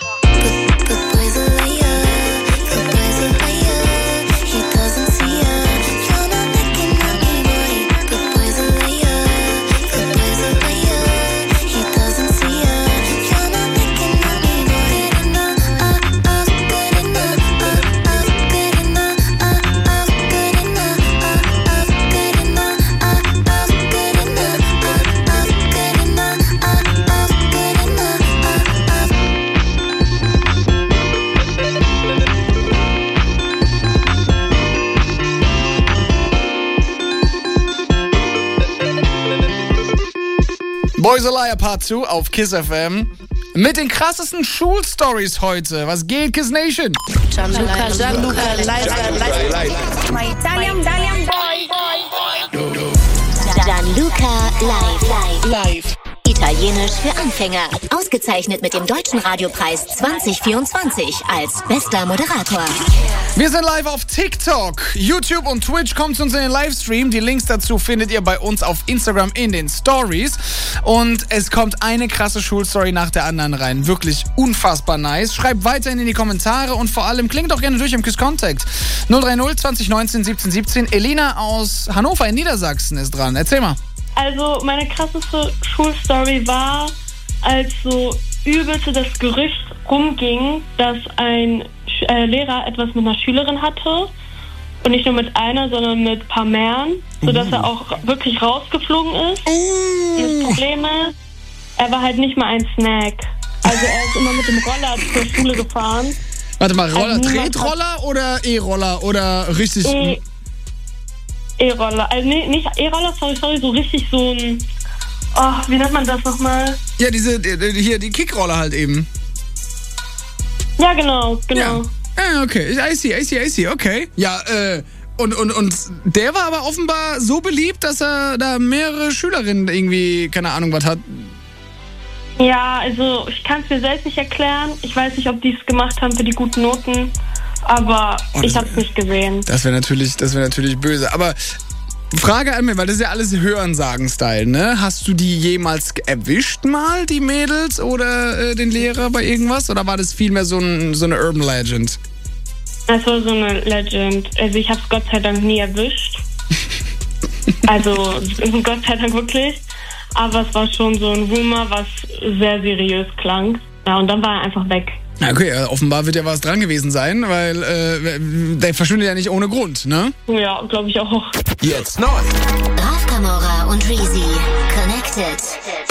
Boys a Liar Part 2 auf KISS FM. Mit den krassesten Schulstories heute. Was geht, KISS Nation? Gianluca, my Italian boy. Gianluca live. Italienisch für Anfänger. Ausgezeichnet mit dem Deutschen Radiopreis 2024 als bester Moderator. Wir sind live auf TikTok, YouTube und Twitch. Kommt zu uns in den Livestream. Die Links dazu findet ihr bei uns auf Instagram in den Stories. Und es kommt eine krasse Schulstory nach der anderen rein. Wirklich unfassbar nice. Schreibt weiterhin in die Kommentare und vor allem klingt auch gerne durch im KISS Contact. 030 2019 17 17. Elina aus Hannover in Niedersachsen ist dran. Erzähl mal. Also meine krasseste Schulstory war, als so übelste das Gerücht rumging, dass ein Lehrer etwas mit einer Schülerin hatte. Und nicht nur mit einer, sondern mit ein paar mehreren, sodass er auch wirklich rausgeflogen ist. Und das Problem ist, er war halt nicht mal ein Snack. Also er ist immer mit dem Roller zur Schule gefahren. Warte mal, Roller, Tretroller oder E-Roller oder richtig... E-Roller, also nee, nicht E-Roller, sorry, so richtig so ein, wie nennt man das nochmal? Ja, die Kickroller halt eben. Ja, genau. Ja. Okay, I see, okay. Ja, und der war aber offenbar so beliebt, dass er da mehrere Schülerinnen irgendwie, keine Ahnung, was hat. Ja, also ich kann es mir selbst nicht erklären. Ich weiß nicht, ob die es gemacht haben für die guten Noten. Aber ich hab's nicht gesehen. Das wäre natürlich böse. Aber Frage an mich, weil das ist ja alles Hörensagen-Style, ne? Hast du die jemals erwischt mal, die Mädels oder den Lehrer bei irgendwas? Oder war das vielmehr so eine Urban Legend? Das war so eine Legend. Also ich hab's Gott sei Dank nie erwischt. Also Gott sei Dank wirklich. Aber es war schon so ein Rumor, was sehr seriös klang. Ja, und dann war er einfach weg. Okay, offenbar wird ja was dran gewesen sein, weil der verschwindet ja nicht ohne Grund, ne? Ja, glaube ich auch. Jetzt neu. Raf Camora und Reezy. Connected.